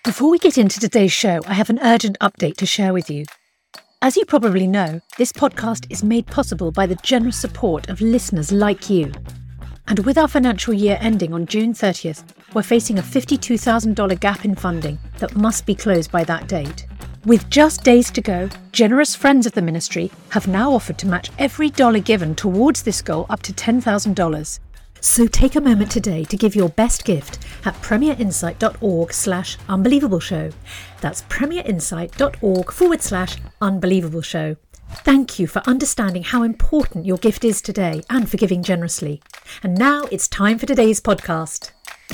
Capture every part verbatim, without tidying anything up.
Before we get into today's show, I have an urgent update to share with you. As you probably know, this podcast is made possible by the generous support of listeners like you. And with our financial year ending on June thirtieth, we're facing a fifty-two thousand dollars gap in funding that must be closed by that date. With just days to go, generous friends of the ministry have now offered to match every dollar given towards this goal up to ten thousand dollars. So take a moment today to give your best gift at premierinsight.org slash unbelievable show. That's premierinsight.org forward slash unbelievable show. Thank you for understanding how important your gift is today and for giving generously. And now it's time for today's podcast.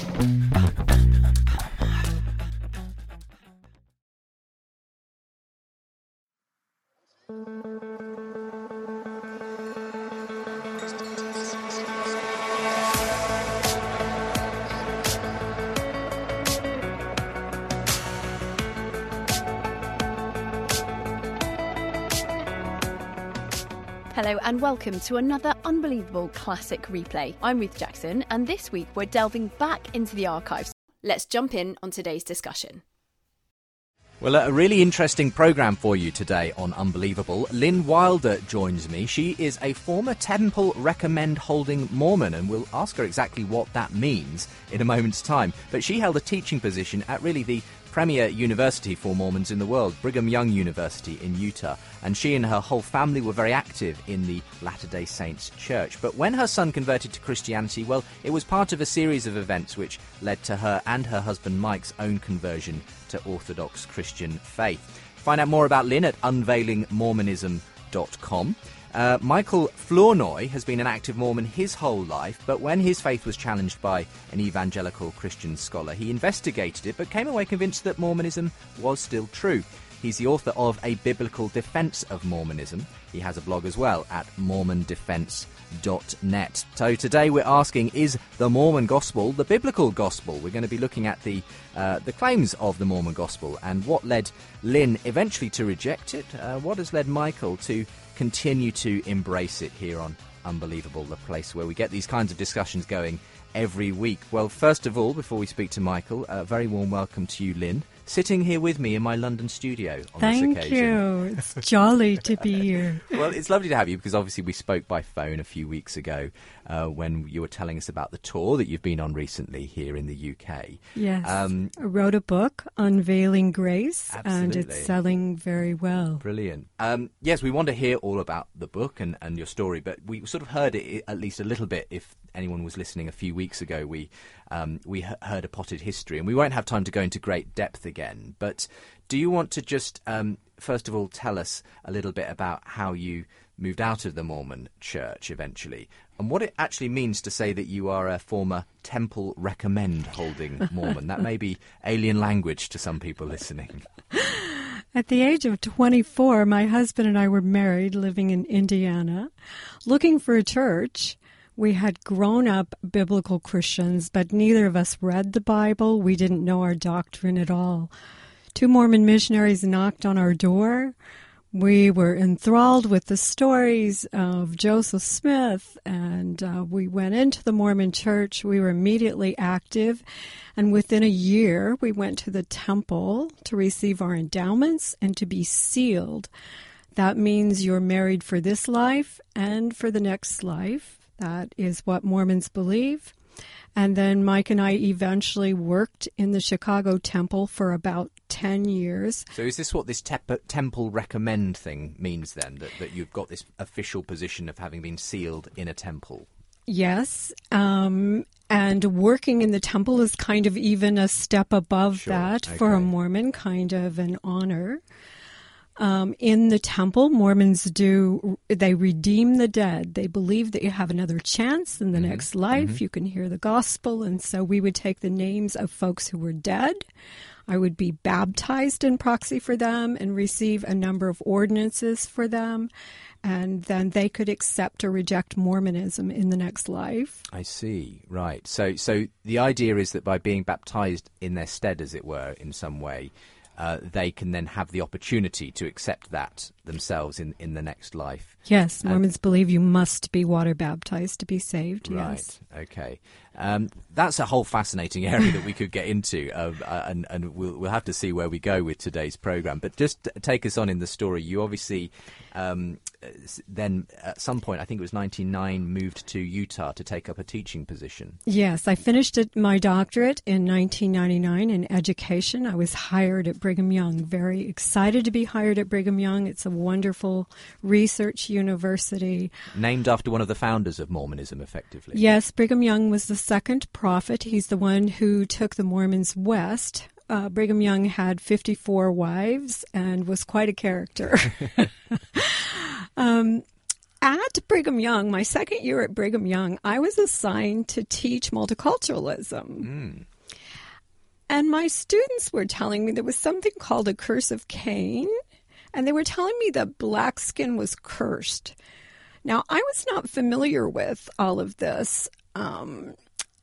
Hello and welcome to another unbelievable classic replay. I'm Ruth Jackson, and this week we're delving back into the archives. Let's jump in on today's discussion. Well, a really interesting programme for you today on Unbelievable. Lynn Wilder joins me. She is a former Temple Recommend holding Mormon, and we'll ask her exactly what that means in a moment's time. But she held a teaching position at really the premier university for Mormons in the world, Brigham Young University in Utah, and she and her whole family were very active in the Latter-day Saints Church. But when her son converted to Christianity, well, it was part of a series of events which led to her and her husband Mike's own conversion to Orthodox Christian faith. Find out more about Lynn at unveiling mormonism dot com. Uh, Michael Flournoy has been an active Mormon his whole life, but when his faith was challenged by an evangelical Christian scholar, he investigated it but came away convinced that Mormonism was still true. He's the author of A Biblical Defense of Mormonism. He has a blog as well at mormon defense dot net. So today we're asking, is the Mormon gospel the biblical gospel? We're going to be looking at the uh, the claims of the Mormon gospel and what led Lynn eventually to reject it, uh, what has led Michael to continue to embrace it here on Unbelievable, the place where we get these kinds of discussions going every week. Well, first of all, before we speak to Michael, a very warm welcome to you, Lynn, sitting here with me in my London studio on Thank this occasion. you. It's jolly to be here. Well, it's lovely to have you because obviously we spoke by phone a few weeks ago uh, when you were telling us about the tour that you've been on recently here in the U K. Yes. Um, I wrote a book, Unveiling Grace, and Absolutely. it's selling very well. Brilliant. Um, yes, we want to hear all about the book and, and your story, but we sort of heard it at least a little bit. If anyone was listening a few weeks ago, we um, we he- heard a potted history, and we won't have time to go into great depth again. But do you want to just, um, first of all, tell us a little bit about how you moved out of the Mormon Church eventually, and what it actually means to say that you are a former Temple Recommend holding Mormon? That may be alien language to some people listening. At the age of twenty-four, my husband and I were married, living in Indiana, looking for a church. We had grown up biblical Christians, but neither of us read the Bible. We didn't know our doctrine at all. Two Mormon missionaries knocked on our door. We were enthralled with the stories of Joseph Smith, and uh, we went into the Mormon church. We were immediately active, and within a year, we went to the temple to receive our endowments and to be sealed. That means you're married for this life and for the next life. That is what Mormons believe. And then Mike and I eventually worked in the Chicago temple for about ten years. So is this what this tep- Temple Recommend thing means then, that, that you've got this official position of having been sealed in a temple? Yes. Um, and working in the temple is kind of even a step above Sure, that okay. for a Mormon, kind of an honor. Um, in the temple, Mormons do, they redeem the dead. They believe that you have another chance in the Mm-hmm. next life. Mm-hmm. You can hear the gospel. And so we would take the names of folks who were dead. I would be baptized in proxy for them and receive a number of ordinances for them. And then they could accept or reject Mormonism in the next life. I see. Right. So, so the idea is that by being baptized in their stead, as it were, in some way, Uh, they can then have the opportunity to accept that themselves in, in the next life. Yes, And- Mormons believe you must be water baptized to be saved, Right, yes. okay. Um, that's a whole fascinating area that we could get into, uh, and, and we'll, we'll have to see where we go with today's programme. But just take us on in the story. You obviously um, then, at some point, I think it was ninety-nine, moved to Utah to take up a teaching position. Yes, I finished my doctorate in nineteen ninety-nine in education. I was hired at Brigham Young. Very excited to be hired at Brigham Young. It's a wonderful research university. Named after one of the founders of Mormonism, effectively. Yes, Brigham Young was the second prophet. He's the one who took the Mormons west. Uh, Brigham Young had fifty-four wives and was quite a character. um, at Brigham Young, my second year at Brigham Young, I was assigned to teach multiculturalism. Mm. And my students were telling me there was something called a curse of Cain, and they were telling me that black skin was cursed. Now, I was not familiar with all of this. Um,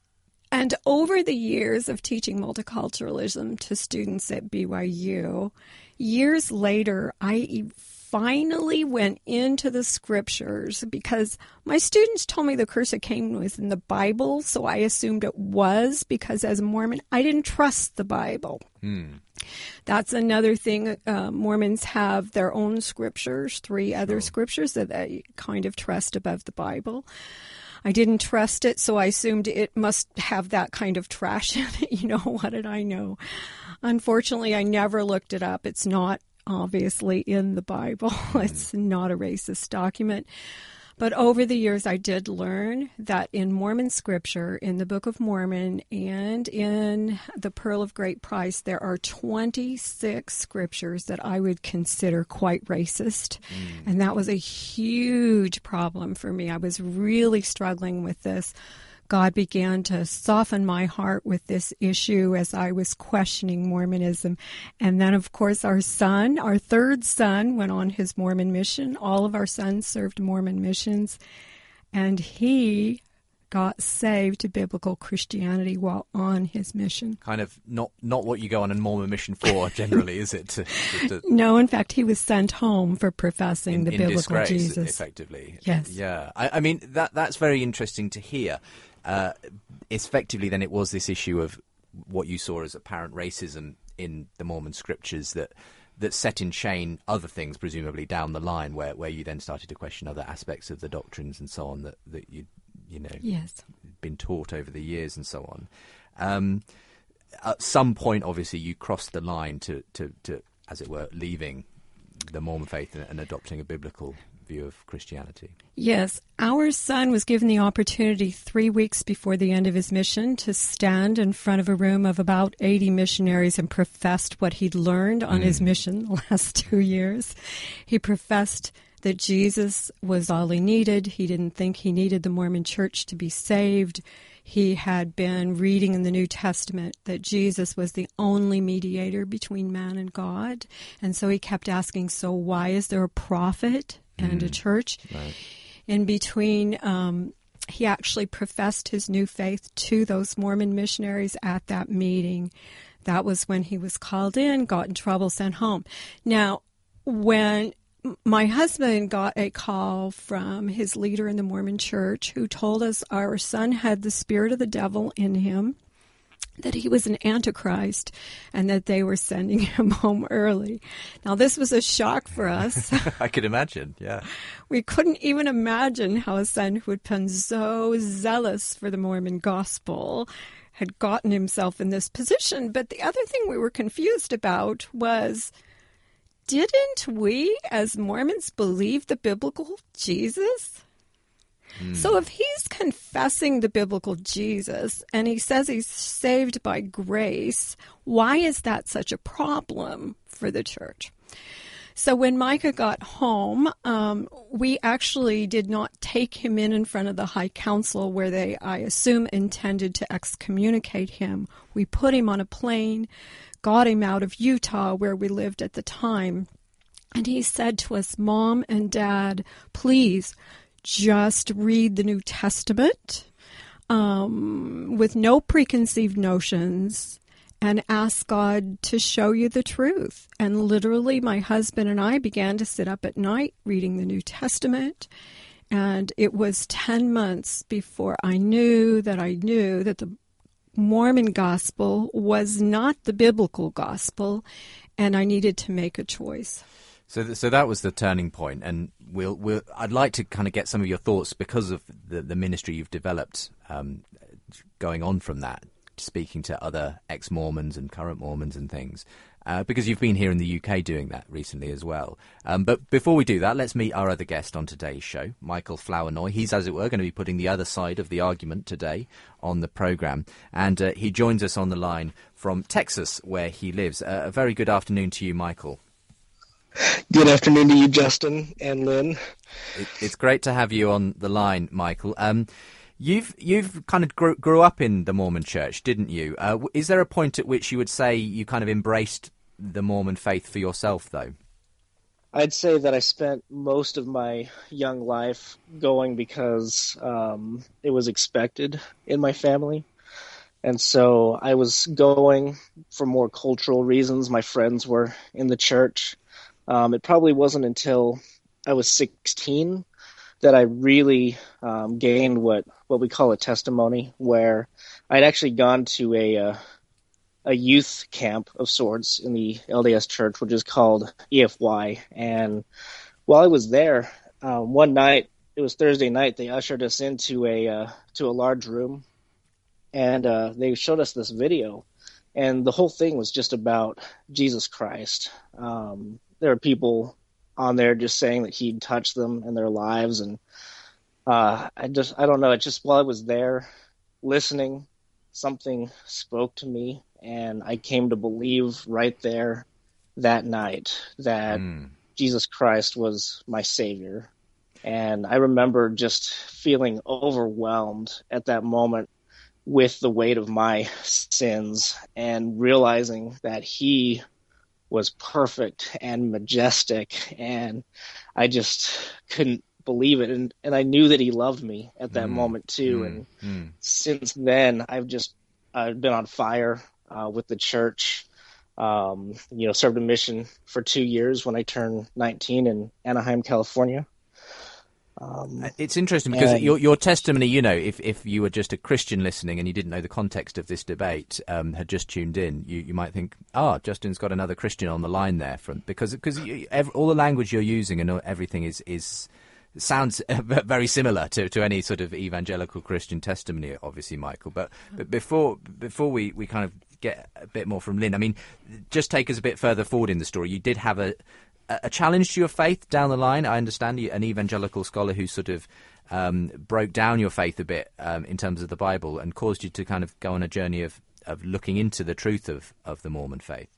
and over the years of teaching multiculturalism to students at B Y U, years later, I finally went into the scriptures because my students told me the curse of Cain was in the Bible, so I assumed it was because as a Mormon, I didn't trust the Bible. Hmm. That's another thing. Uh, Mormons have their own scriptures, three other Sure. scriptures that they kind of trust above the Bible. I didn't trust it, so I assumed it must have that kind of trash in it. You know, what did I know? Unfortunately, I never looked it up. It's not obviously in the Bible. It's not a racist document. But over the years, I did learn that in Mormon scripture, in the Book of Mormon, and in the Pearl of Great Price, there are twenty-six scriptures that I would consider quite racist. Mm. And that was a huge problem for me. I was really struggling with this. God began to soften my heart with this issue as I was questioning Mormonism. And then, of course, our son, our third son, went on his Mormon mission. All of our sons served Mormon missions. And he got saved to biblical Christianity while on his mission. Kind of not, not what you go on a Mormon mission for, generally, is it? To, to, to no, in fact, he was sent home for professing in, the in biblical disgrace, Jesus. Effectively. Yes. Yeah. I, I mean, that that's very interesting to hear. Uh, effectively, then, it was this issue of what you saw as apparent racism in the Mormon scriptures that that set in chain other things, presumably down the line, where, where you then started to question other aspects of the doctrines and so on that, that you you know yes. been taught over the years and so on. Um, at some point, obviously, you crossed the line to, to, to as it were, leaving the Mormon faith and, and adopting a biblical view of Christianity. Yes. Our son was given the opportunity three weeks before the end of his mission to stand in front of a room of about eighty missionaries and professed what he'd learned on mm. his mission the last two years. He professed that Jesus was all he needed. He didn't think he needed the Mormon church to be saved. He had been reading in the New Testament that Jesus was the only mediator between man and God. And so he kept asking, so why is there a prophet and mm. a church? Right. In between, um, he actually professed his new faith to those Mormon missionaries at that meeting. That was when he was called in, got in trouble, sent home. Now, when my husband got a call from his leader in the Mormon church who told us our son had the spirit of the devil in him, that he was an antichrist, and that they were sending him home early. Now, this was a shock for us. I could imagine, yeah. We couldn't even imagine how a son who had been so zealous for the Mormon gospel had gotten himself in this position. But the other thing we were confused about was, didn't we, as Mormons, believe the biblical Jesus? Mm. So if he's confessing the biblical Jesus and he says he's saved by grace, why is that such a problem for the church? So when Micah got home, um, we actually did not take him in in front of the High Council where they, I assume, intended to excommunicate him. We put him on a plane, got him out of Utah where we lived at the time, and he said to us, Mom and Dad, please just read the New Testament um, with no preconceived notions and ask God to show you the truth. And literally, my husband and I began to sit up at night reading the New Testament And it was ten months before I knew that I knew that the Mormon gospel was not the biblical gospel, and I needed to make a choice. So, th- so that was the turning point, and we'll, we'll. I'd like to kind of get some of your thoughts because of the, the ministry you've developed, um, going on from that, speaking to other ex-Mormons and current Mormons and things, uh, because you've been here in the U K doing that recently as well. Um, but before we do that, let's meet our other guest on today's show, Michael Flournoy. He's, as it were, going to be putting the other side of the argument today on the programme, and uh, he joins us on the line from Texas, where he lives. Uh, a very good afternoon to you, Michael. Good afternoon to you, Justin and Lynn. It, it's great to have you on the line, Michael. Um, you've you've kind of grew, grew up in the Mormon Church, didn't you? Uh, is there a point at which you would say you kind of embraced the Mormon faith for yourself, though? I'd say that I spent most of my young life going because um, it was expected in my family. And so I was going for more cultural reasons. My friends were in the church. Um, it probably wasn't until I was sixteen that I really um, gained what, what we call a testimony, where I'd actually gone to a uh, a youth camp of sorts in the L D S church, which is called E F Y. And while I was there, uh, one night, it was Thursday night, they ushered us into a uh, to a large room, and uh, they showed us this video, and the whole thing was just about Jesus Christ. Um, there were people on there just saying that he'd touched them in their lives, and uh, I just I don't know. It just while I was there listening, something spoke to me, and I came to believe right there that night that mm. Jesus Christ was my Savior. And I remember just feeling overwhelmed at that moment with the weight of my sins and realizing that he was perfect and majestic, and I just couldn't believe it. And, and I knew that he loved me at that mm. moment too. Mm. And mm. since then, I've just I've been on fire uh, with the church. Um, you know, served a mission for two years when I turned nineteen in Anaheim, California. Um, it's interesting because and, your your testimony, you know, if, if you were just a Christian listening and you didn't know the context of this debate, um, had just tuned in, you, you might think, ah, oh, Justin's got another Christian on the line there, from because because you, every, all the language you're using and everything is is sounds very similar to, to any sort of evangelical Christian testimony, obviously, Michael. But but before before we, we kind of get a bit more from Lynn, I mean, just take us a bit further forward in the story. You did have a a challenge to your faith down the line. I understand you, an evangelical scholar who sort of um, broke down your faith a bit um, in terms of the Bible and caused you to kind of go on a journey of, of looking into the truth of, of the Mormon faith.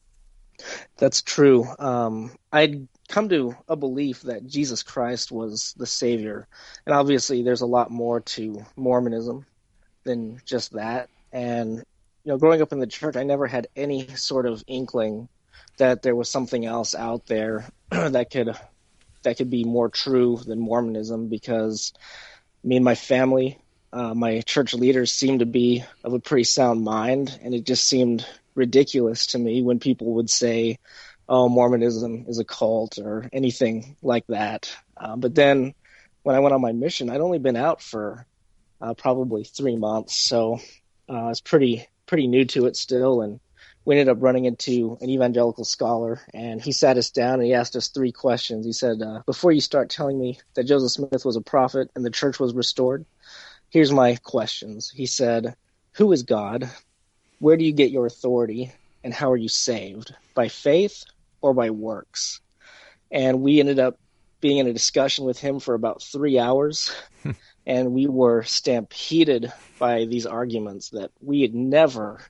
That's true. Um, I'd come to a belief that Jesus Christ was the Savior. And obviously there's a lot more to Mormonism than just that. And, you know, growing up in the church, I never had any sort of inkling that there was something else out there that could that could be more true than Mormonism, because me and my family, uh, my church leaders seemed to be of a pretty sound mind, and it just seemed ridiculous to me when people would say, oh, Mormonism is a cult or anything like that. Uh, but then when I went on my mission, I'd only been out for uh, probably three months, so uh, I was pretty pretty new to it still, and we ended up running into an evangelical scholar, and he sat us down and he asked us three questions. He said, uh, before you start telling me that Joseph Smith was a prophet and the church was restored, here's my questions. He said, who is God? Where do you get your authority? And how are you saved? By faith or by works? And we ended up being in a discussion with him for about three hours, and we were stampeded by these arguments that we had never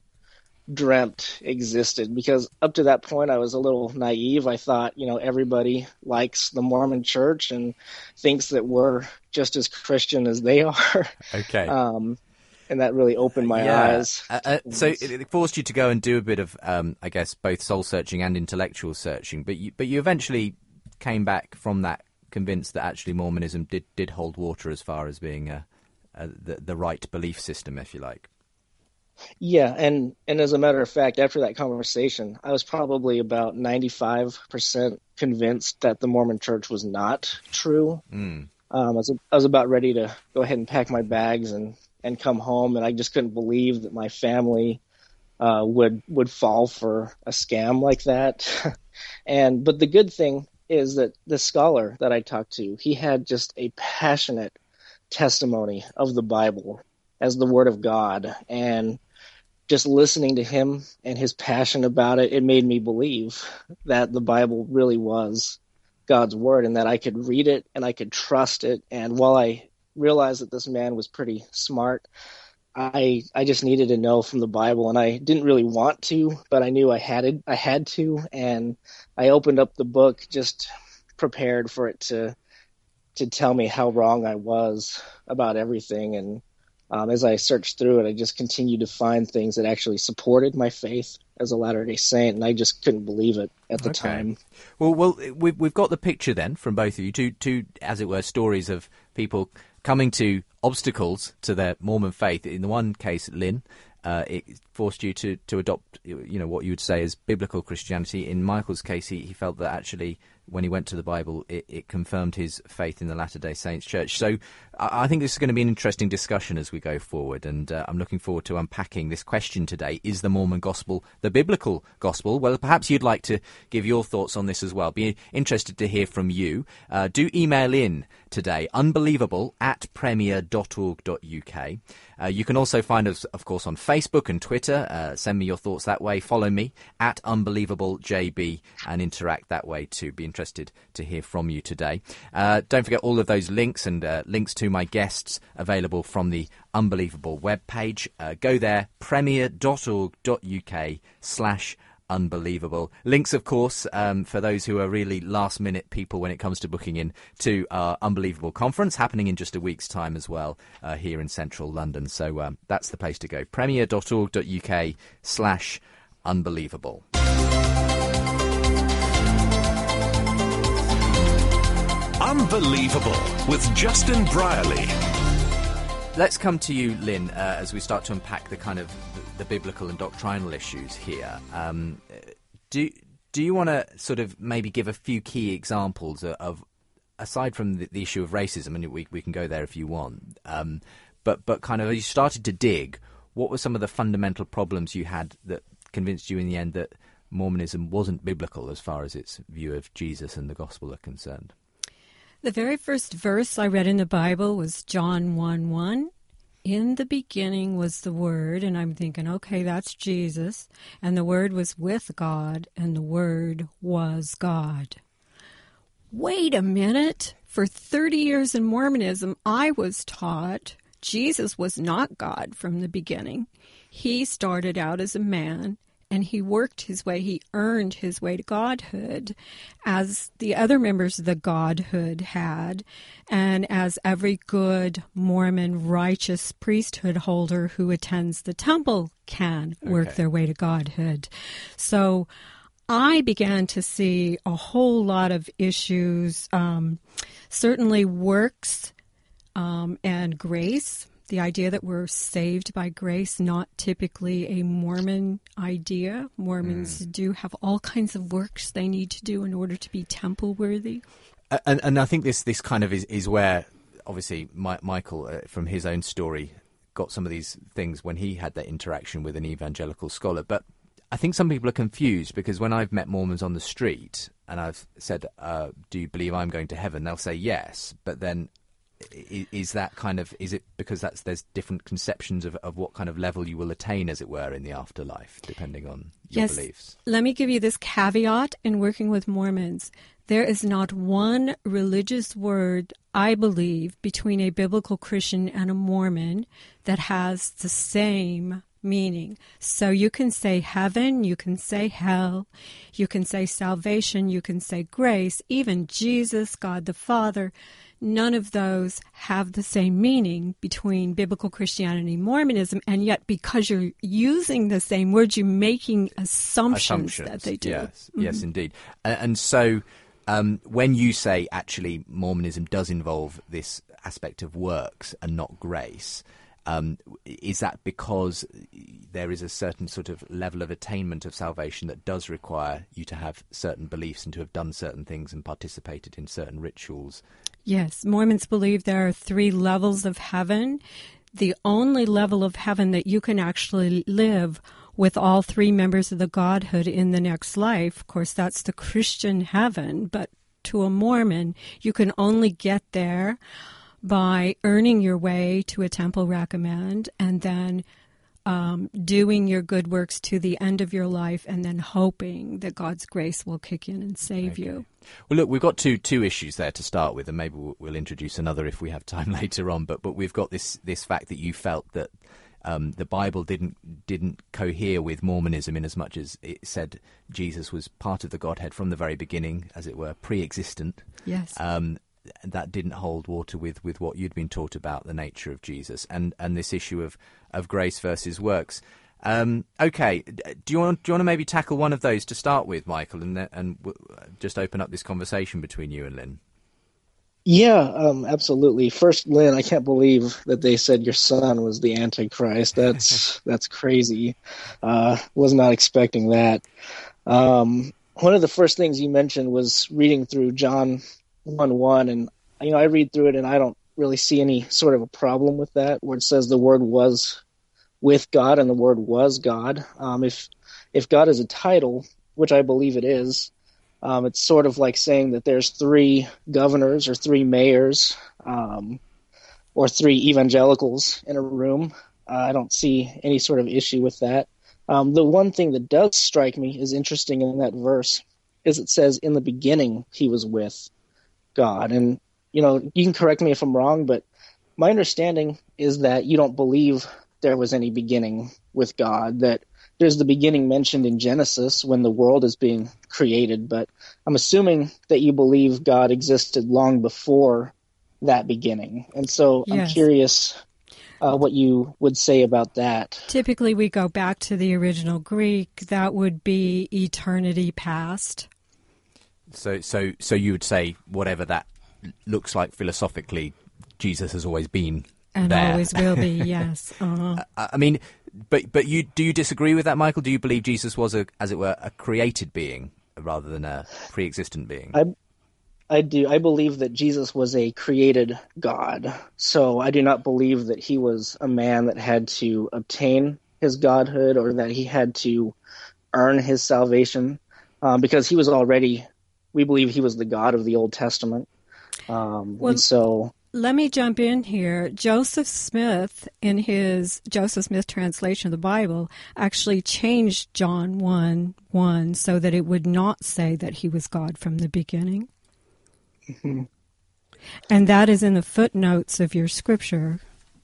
dreamt existed, because up to that point I was a little naive. I thought, you know, everybody likes the Mormon church and thinks that we're just as Christian as they are. Okay. Um, and that really opened my yeah. eyes. Uh, uh, so it, it forced you to go and do a bit of, um, I guess, both soul searching and intellectual searching. But you, but you eventually came back from that convinced that actually Mormonism did, did hold water as far as being a, a, the, the right belief system, if you like. Yeah, and, and as a matter of fact, after that conversation, I was probably about ninety-five percent convinced that the Mormon church was not true. Mm. Um, I was I was about ready to go ahead and pack my bags and, and come home, and I just couldn't believe that my family uh, would would fall for a scam like that. and but the good thing is that the scholar that I talked to, he had just a passionate testimony of the Bible as the Word of God, and just listening to him and his passion about it, it made me believe that the Bible really was God's Word and that I could read it and I could trust it. And while I realized that this man was pretty smart, I I just needed to know from the Bible, and I didn't really want to, but I knew I had it, I had to, and I opened up the book just prepared for it to to tell me how wrong I was about everything. And Um, as I searched through it, I just continued to find things that actually supported my faith as a Latter-day Saint, and I just couldn't believe it at the okay. time. Well, well, we've we've got the picture then from both of you, two, two, as it were, stories of people coming to obstacles to their Mormon faith. In the one case, Lynn, uh, it forced you to, to adopt, you know, what you would say is biblical Christianity. In Michael's case, he, he felt that actually, when he went to the Bible, it, it confirmed his faith in the Latter-day Saints Church. So I, I think this is going to be an interesting discussion as we go forward, and uh, I'm looking forward to unpacking this question today. Is the Mormon gospel the biblical gospel? Well, perhaps you'd like to give your thoughts on this as well. Be interested to hear from you. Uh, do email in today, unbelievable at premier dot org dot U K. Uh, you can also find us, of course, on Facebook and Twitter. Uh, send me your thoughts that way. Follow me at unbelievablejb and interact that way too. Be interested to hear from you today. Uh, don't forget all of those links and uh, links to my guests available from the Unbelievable webpage. Uh, go there, premier dot org dot U K slash Unbelievable. Links, of course, um, for those who are really last-minute people when it comes to booking in to our Unbelievable conference, happening in just a week's time as well uh, here in central London. So um, that's the place to go, premier dot org dot U K slash Unbelievable. Unbelievable with Justin Brierley. Let's come to you, Lynn, uh, as we start to unpack the kind of the, the biblical and doctrinal issues here. Um, do do you want to sort of maybe give a few key examples of, of aside from the, the issue of racism, and we we can go there if you want, um, but but kind of as you started to dig, what were some of the fundamental problems you had that convinced you in the end that Mormonism wasn't biblical as far as its view of Jesus and the gospel are concerned? The very first verse I read in the Bible was John one one. In the beginning was the Word, and I'm thinking, okay, that's Jesus, and the Word was with God, and the Word was God. Wait a minute. For thirty years in Mormonism, I was taught Jesus was not God from the beginning. He started out as a man, and he worked his way, he earned his way to godhood, as the other members of the godhood had, and as every good Mormon righteous priesthood holder who attends the temple can work okay. their way to godhood. So I began to see a whole lot of issues, um, certainly works um, and grace. The idea that we're saved by grace, not typically a Mormon idea. Mormons mm. do have all kinds of works they need to do in order to be temple worthy. And, and I think this, this kind of is, is where, obviously, My, Michael, uh, from his own story, got some of these things when he had that interaction with an evangelical scholar. But I think some people are confused because when I've met Mormons on the street and I've said, uh, do you believe I'm going to heaven? They'll say yes, but then is that kind of, is it because that's there's different conceptions of, of what kind of level you will attain, as it were, in the afterlife, depending on your yes. beliefs? Let me give you this caveat in working with Mormons. There is not one religious word, I believe, between a biblical Christian and a Mormon that has the same meaning. So you can say heaven, you can say hell, you can say salvation, you can say grace, even Jesus, God the Father. None of those have the same meaning between biblical Christianity and Mormonism, and yet because you're using the same words, you're making assumptions, assumptions. that they do. Yes, mm-hmm. yes, indeed. And, and so um, when you say actually Mormonism does involve this aspect of works and not grace, Um, is that because there is a certain sort of level of attainment of salvation that does require you to have certain beliefs and to have done certain things and participated in certain rituals? Yes, Mormons believe there are three levels of heaven. The only level of heaven that you can actually live with all three members of the Godhood in the next life, of course, that's the Christian heaven, but to a Mormon, you can only get there by earning your way to a temple recommend and then um, doing your good works to the end of your life and then hoping that God's grace will kick in and save Okay. you. Well, look, we've got two two issues there to start with, and maybe we'll, we'll introduce another if we have time later on. But but we've got this this fact that you felt that um, the Bible didn't didn't cohere with Mormonism in as much as it said Jesus was part of the Godhead from the very beginning, as it were, pre-existent. Yes. Um, that didn't hold water with, with what you'd been taught about the nature of Jesus and, and this issue of, of grace versus works. Um, okay, do you want do you want to maybe tackle one of those to start with, Michael, and then, and w- just open up this conversation between you and Lynn? Yeah, um, absolutely. First, Lynn, I can't believe that they said your son was the Antichrist. That's that's crazy. Uh, was not expecting that. Um, one of the first things you mentioned was reading through John one one, and you know I read through it and I don't really see any sort of a problem with that, where it says the Word was with God and the Word was God. Um, if if God is a title, which I believe it is, um, it's sort of like saying that there's three governors or three mayors um, or three evangelicals in a room. Uh, I don't see any sort of issue with that. Um, the one thing that does strike me is interesting in that verse is it says, in the beginning he was with God. And, you know, you can correct me if I'm wrong, but my understanding is that you don't believe there was any beginning with God, that there's the beginning mentioned in Genesis when the world is being created. But I'm assuming that you believe God existed long before that beginning. And so Yes. I'm curious uh, what you would say about that. Typically, we go back to the original Greek. That would be eternity past. So so so you would say whatever that looks like philosophically, Jesus has always been And there. always will be, yes. Uh-huh. I I mean, but but you do you disagree with that, Michael? Do you believe Jesus was a, as it were, a created being rather than a pre-existent being? I I do. I believe that Jesus was a created God. So I do not believe that he was a man that had to obtain his godhood or that he had to earn his salvation, um, because he was already, we believe he was the God of the Old Testament. Um, Well, and so Let me jump in here. Joseph Smith, in his Joseph Smith translation of the Bible, actually changed John one one so that it would not say that he was God from the beginning. Mm-hmm. And that is in the footnotes of your scripture.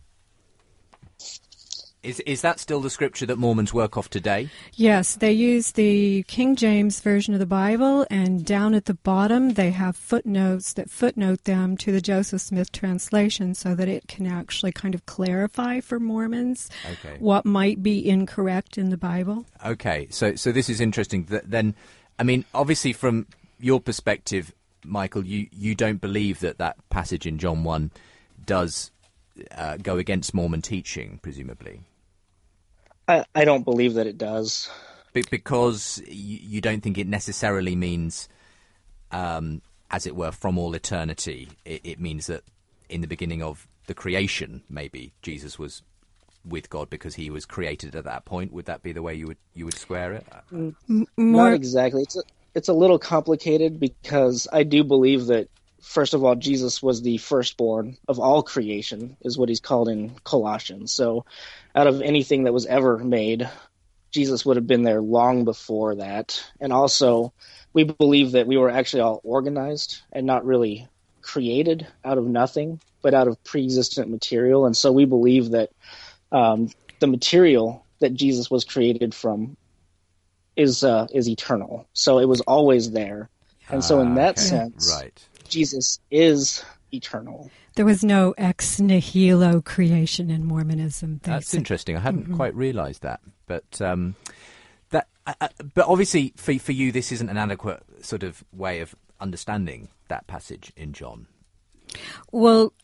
Is is that still the scripture that Mormons work off today? Yes, they use the King James Version of the Bible, and down at the bottom they have footnotes that footnote them to the Joseph Smith translation so that it can actually kind of clarify for Mormons Okay. what might be incorrect in the Bible. Okay, so so this is interesting. Th- Then, I mean, obviously from your perspective, Michael, you, you don't believe that that passage in John one does uh, go against Mormon teaching, presumably. I, I don't believe that it does. Be- because you, you don't think it necessarily means, um, as it were, from all eternity. It, it means that in the beginning of the creation, maybe Jesus was with God because he was created at that point. Would that be the way you would you would square it? M- More, Not exactly. It's a, it's a little complicated because I do believe that, first of all, Jesus was the firstborn of all creation, is what he's called in Colossians. So out of anything that was ever made, Jesus would have been there long before that. And also, we believe that we were actually all organized and not really created out of nothing, but out of pre-existent material. And so we believe that um, the material that Jesus was created from is uh, is eternal. So it was always there. And so in Ah, that okay. sense, Right. Jesus is eternal. there was no ex nihilo creation in Mormonism. They That's said- interesting. I hadn't quite realised that, but um, that. Uh, uh, but obviously, for for you, this isn't an adequate sort of way of understanding that passage in John. Well,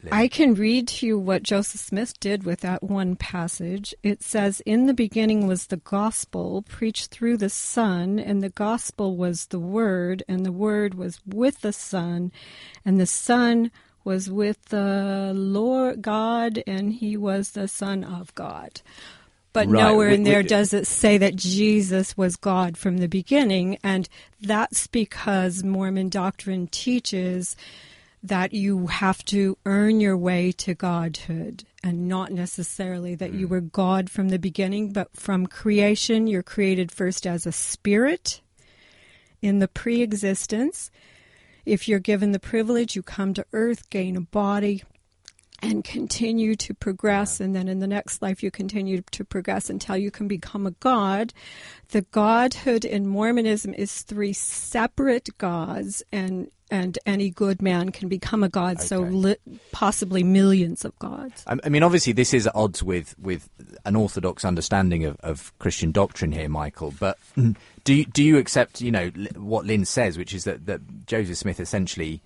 Lynn? I can read to you what Joseph Smith did with that one passage. It says, "In the beginning was the gospel preached through the Son, and the gospel was the Word, and the Word was with the Son, and the Son was with the Lord God, and he was the Son of God." But Right. nowhere we, in there we, does it say that Jesus was God from the beginning, and that's because Mormon doctrine teaches that you have to earn your way to godhood, and not necessarily that you were God from the beginning, but from creation you're created first as a spirit in the pre-existence. If you're given the privilege, you come to earth, gain a body, and continue to progress, and then in the next life you continue to progress until you can become a god. The godhood in Mormonism is three separate gods, and and any good man can become a god, Okay. so li- possibly millions of gods. I mean, obviously, this is at odds with, with an orthodox understanding of, of Christian doctrine here, Michael. But do you, do you accept, you know, what Lynn says, which is that, that Joseph Smith essentially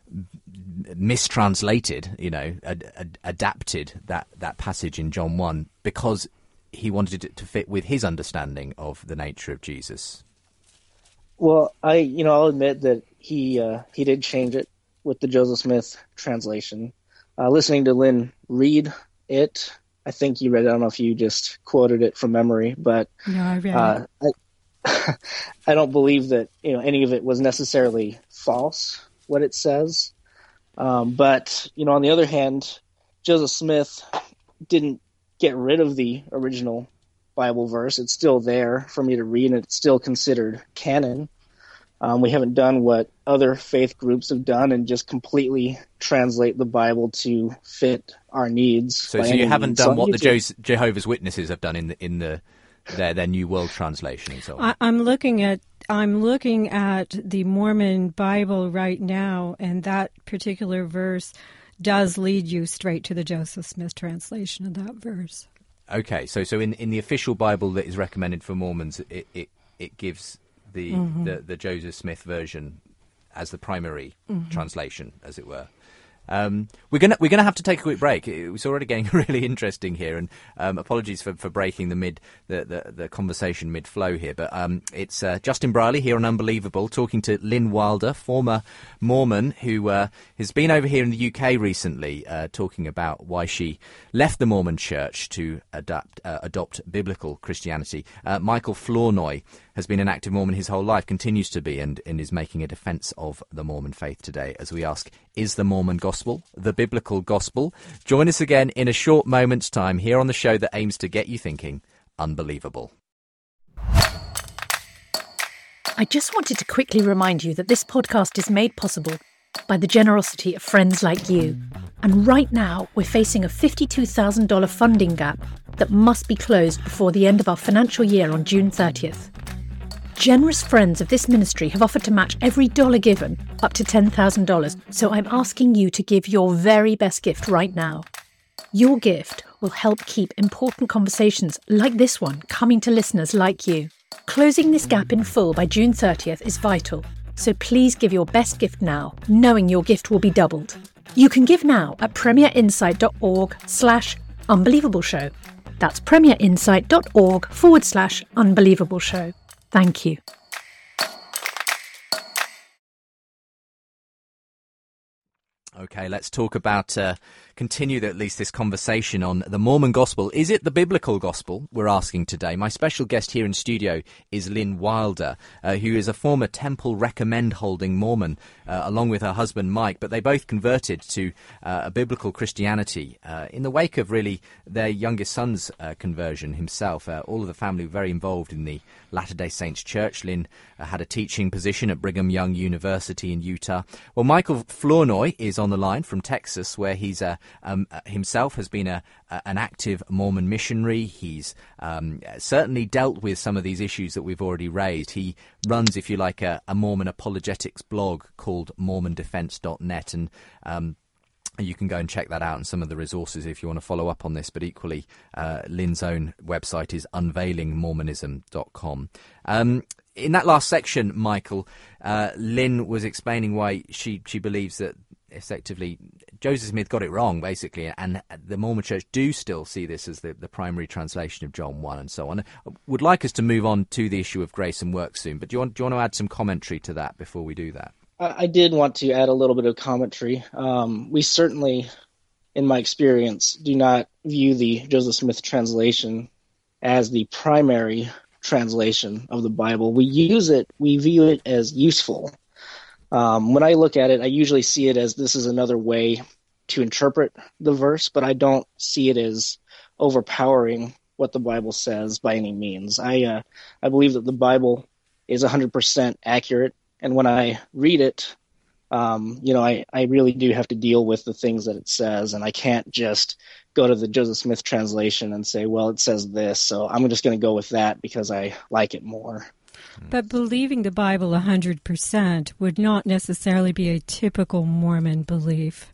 mistranslated, you know, ad, ad, adapted that, that passage in John one because he wanted it to fit with his understanding of the nature of Jesus? Well, I, you know, I'll admit that he uh, he did change it with the Joseph Smith translation. Uh, listening to Lynn read it, I think you read it. I don't know if you just quoted it from memory, but No, I read uh, it. I, I don't believe that, you know, any of it was necessarily false, what it says. Um, but, you know, on the other hand, Joseph Smith didn't get rid of the original Bible verse. It's still there for me to read, and it's still considered canon. Um, we haven't done what other faith groups have done and just completely translate the Bible to fit our needs. So, so you haven't done what the Jos- Jehovah's Witnesses have done in the in the their their New World Translation and so on. I, I'm looking at I'm looking at the Mormon Bible right now, and that particular verse does lead you straight to the Joseph Smith translation of that verse. Okay, so so in, in the official Bible that is recommended for Mormons, it it, it gives the, mm-hmm. the the Joseph Smith version as the primary mm-hmm. translation, as it were. Um, we're gonna we're gonna have to take a quick break. It was already getting really interesting here, and um, apologies for, for breaking the mid the, the, the conversation mid flow here. But um, it's uh, Justin Brierley here on Unbelievable, talking to Lynn Wilder, former Mormon who uh, has been over here in the U K recently, uh, talking about why she left the Mormon Church to adapt uh, adopt biblical Christianity. Uh, Michael Flournoy has been an active Mormon his whole life, continues to be, and, and is making a defence of the Mormon faith today. As we ask, is the Mormon gospel the biblical gospel? Join us again in a short moment's time here on the show that aims to get you thinking. Unbelievable. I just wanted to quickly remind you that this podcast is made possible by the generosity of friends like you. And right now, we're facing a fifty-two thousand dollars funding gap that must be closed before the end of our financial year on June thirtieth. Generous friends of this ministry have offered to match every dollar given up to ten thousand dollars, so I'm asking you to give your very best gift right now. Your gift will help keep important conversations like this one coming to listeners like you. Closing this gap in full by June thirtieth is vital, so please give your best gift now, knowing your gift will be doubled. You can give now at premierinsight.org slash unbelievable show. That's premierinsight.org forward slash unbelievable show. Thank you. Okay, let's talk about, uh, continue the, at least this conversation on the Mormon gospel. Is it the biblical gospel, we're asking today? My special guest here in studio is Lynn Wilder, uh, who is a former Temple Recommend-holding Mormon, uh, along with her husband Mike, but they both converted to uh, a biblical Christianity uh, in the wake of really their youngest son's uh, conversion himself. Uh, all of the family were very involved in the Latter-day Saints Church. Lynn uh, had a teaching position at Brigham Young University in Utah. Well, Michael Flournoy is on the line from Texas, where he's uh, um, himself has been a, a an active Mormon missionary. He's um, certainly dealt with some of these issues that we've already raised. He runs, if you like, a, a Mormon apologetics blog called Mormon Defense dot net, and um, you can go and check that out and some of the resources if you want to follow up on this. But equally, uh, Lynn's own website is unveiling mormonism dot com. Um, in that last section, Michael, uh, Lynn was explaining why she, she believes that effectively Joseph Smith got it wrong, basically, and the Mormon Church do still see this as the, the primary translation of John one and so on. I would like us to move on to the issue of grace and works soon, but do you want, do you want to add some commentary to that before we do that? I did want to add a little bit of commentary. Um, we certainly, in my experience, do not view the Joseph Smith translation as the primary translation of the Bible. We use it, we view it as useful. Um, when I look at it, I usually see it as this is another way to interpret the verse, but I don't see it as overpowering what the Bible says by any means. I uh, I believe that the Bible is one hundred percent accurate, and when I read it, um, you know, I, I really do have to deal with the things that it says, and I can't just go to the Joseph Smith translation and say, well, it says this, so I'm just going to go with that because I like it more. But believing the Bible one hundred percent would not necessarily be a typical Mormon belief.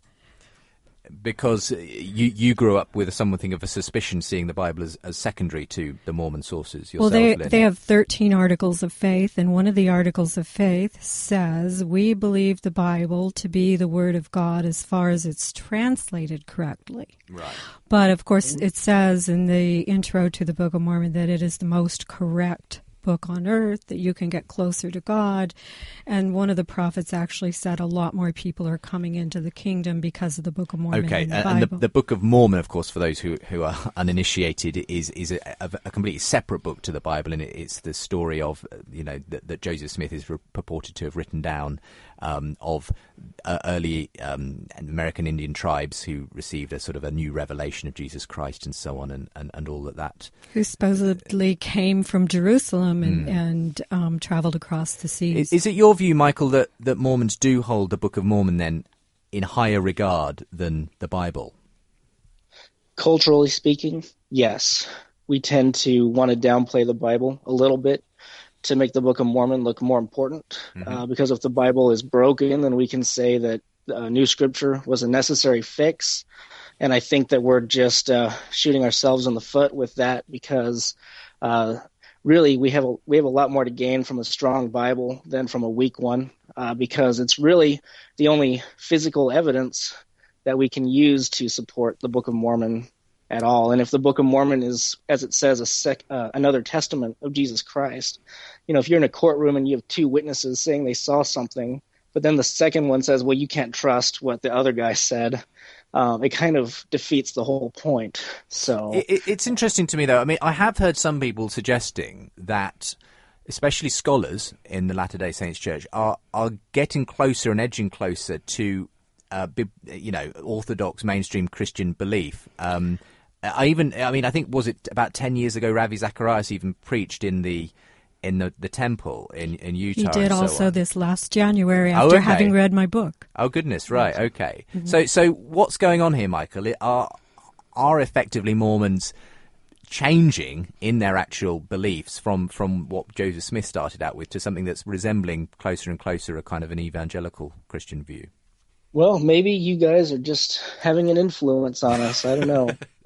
Because you you grew up with something of a suspicion seeing the Bible as, as secondary to the Mormon sources yourself, Well, they, Lynn. they have thirteen articles of faith, and one of the articles of faith says, we believe the Bible to be the Word of God as far as it's translated correctly. Right. But, of course, it says in the intro to the Book of Mormon that it is the most correct book on earth, that you can get closer to God. And one of the prophets actually said a lot more people are coming into the kingdom because of the Book of Mormon. Okay, and the, and the, Bible. the Book of Mormon, of course, for those who, who are uninitiated, is is a, a, a completely separate book to the Bible, and it, it's the story of, you know, that, that Joseph Smith is re- purported to have written down um, of uh, early um, American Indian tribes who received a sort of a new revelation of Jesus Christ and so on, and, and, and all that that. Who supposedly came from Jerusalem and, mm. and um, traveled across the seas. Is, is it your view, Michael, that, that Mormons do hold the Book of Mormon then in higher regard than the Bible? Culturally speaking, yes. We tend to want to downplay the Bible a little bit to make the Book of Mormon look more important. Mm-hmm. Uh, because if the Bible is broken, then we can say that uh, New Scripture was a necessary fix. And I think that we're just uh, shooting ourselves in the foot with that because uh, really we have a, we have a lot more to gain from a strong Bible than from a weak one uh, because it's really the only physical evidence that we can use to support the Book of Mormon at all. And if the Book of Mormon is, as it says, a sec, uh, another testament of Jesus Christ, you know, if you're in a courtroom and you have two witnesses saying they saw something, but then the second one says, well, you can't trust what the other guy said, um, it kind of defeats the whole point. So it, it's interesting to me, though. I mean, I have heard some people suggesting that, especially scholars in the Latter-day Saints Church, are, are getting closer and edging closer to, uh, you know, orthodox mainstream Christian belief. Um, I even, I mean, I think, was it about ten years ago, Ravi Zacharias even preached in the in the, the temple in, in Utah. He did and so also on. this last January Oh, after okay. having read my book. Oh, goodness, right, okay. Mm-hmm. So so what's going on here, Michael? Are, are effectively Mormons changing in their actual beliefs from, from what Joseph Smith started out with to something that's resembling closer and closer a kind of an evangelical Christian view? Well, maybe you guys are just having an influence on us. I don't know.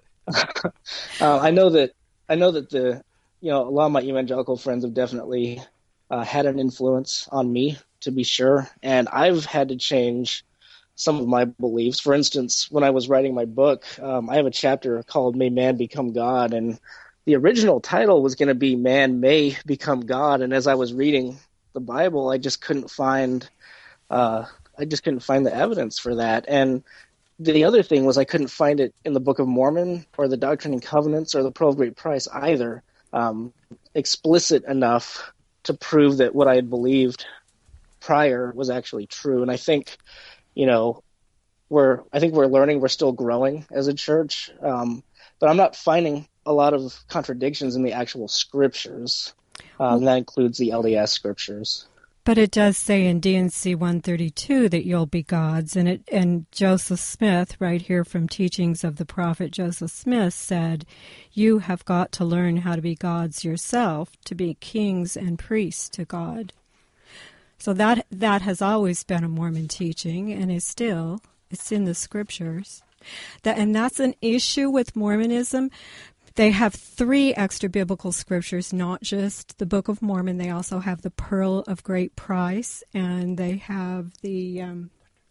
uh, I know that I know that the you know a lot of my evangelical friends have definitely uh, had an influence on me, to be sure, and I've had to change some of my beliefs. For instance, when I was writing my book, um, I have a chapter called "May Man Become God," and the original title was going to be "Man May Become God." And as I was reading the Bible, I just couldn't find uh, I just couldn't find the evidence for that, and the other thing was I couldn't find it in the Book of Mormon or the Doctrine and Covenants or the Pearl of Great Price either, um, explicit enough to prove that what I had believed prior was actually true. And I think, you know, we're I think we're learning, we're still growing as a church, um, but I'm not finding a lot of contradictions in the actual scriptures. Um, that includes the L D S scriptures. But it does say in D and C one thirty-two that you'll be gods, and it and Joseph Smith, right here from Teachings of the Prophet Joseph Smith, said, you have got to learn how to be gods yourself, to be kings and priests to God. So that that has always been a Mormon teaching, and is still, it's in the scriptures. That and that's an issue with Mormonism. They have three extra biblical scriptures, not just the Book of Mormon. They also have the Pearl of Great Price, and they have the um,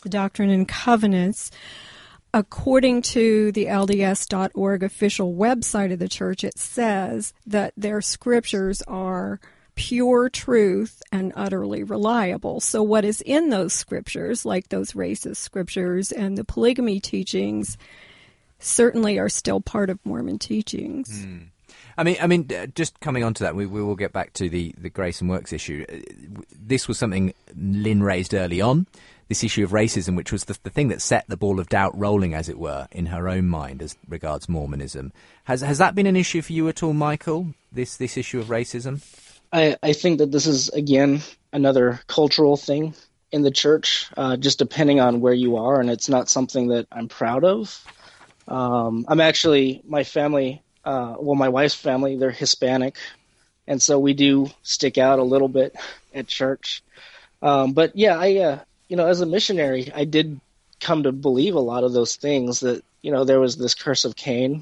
the Doctrine and Covenants, according to the L D S dot org official website of the church, it says that their scriptures are pure truth and utterly reliable. So what is in those scriptures, like those racist scriptures and the polygamy teachings, certainly are still part of Mormon teachings. Mm. I mean, I mean, just coming on to that, we, we will get back to the, the grace and works issue. This was something Lynn raised early on, this issue of racism, which was the, the thing that set the ball of doubt rolling, as it were, in her own mind as regards Mormonism. Has has that been an issue for you at all, Michael, this, this issue of racism? I, I think that this is, again, another cultural thing in the church, uh, just depending on where you are, and it's not something that I'm proud of. Um, I'm actually, my family... Uh, well, my wife's family, they're Hispanic, and so we do stick out a little bit at church. Um, but yeah, I, uh, you know, as a missionary, I did come to believe a lot of those things, that, you know, there was this curse of Cain.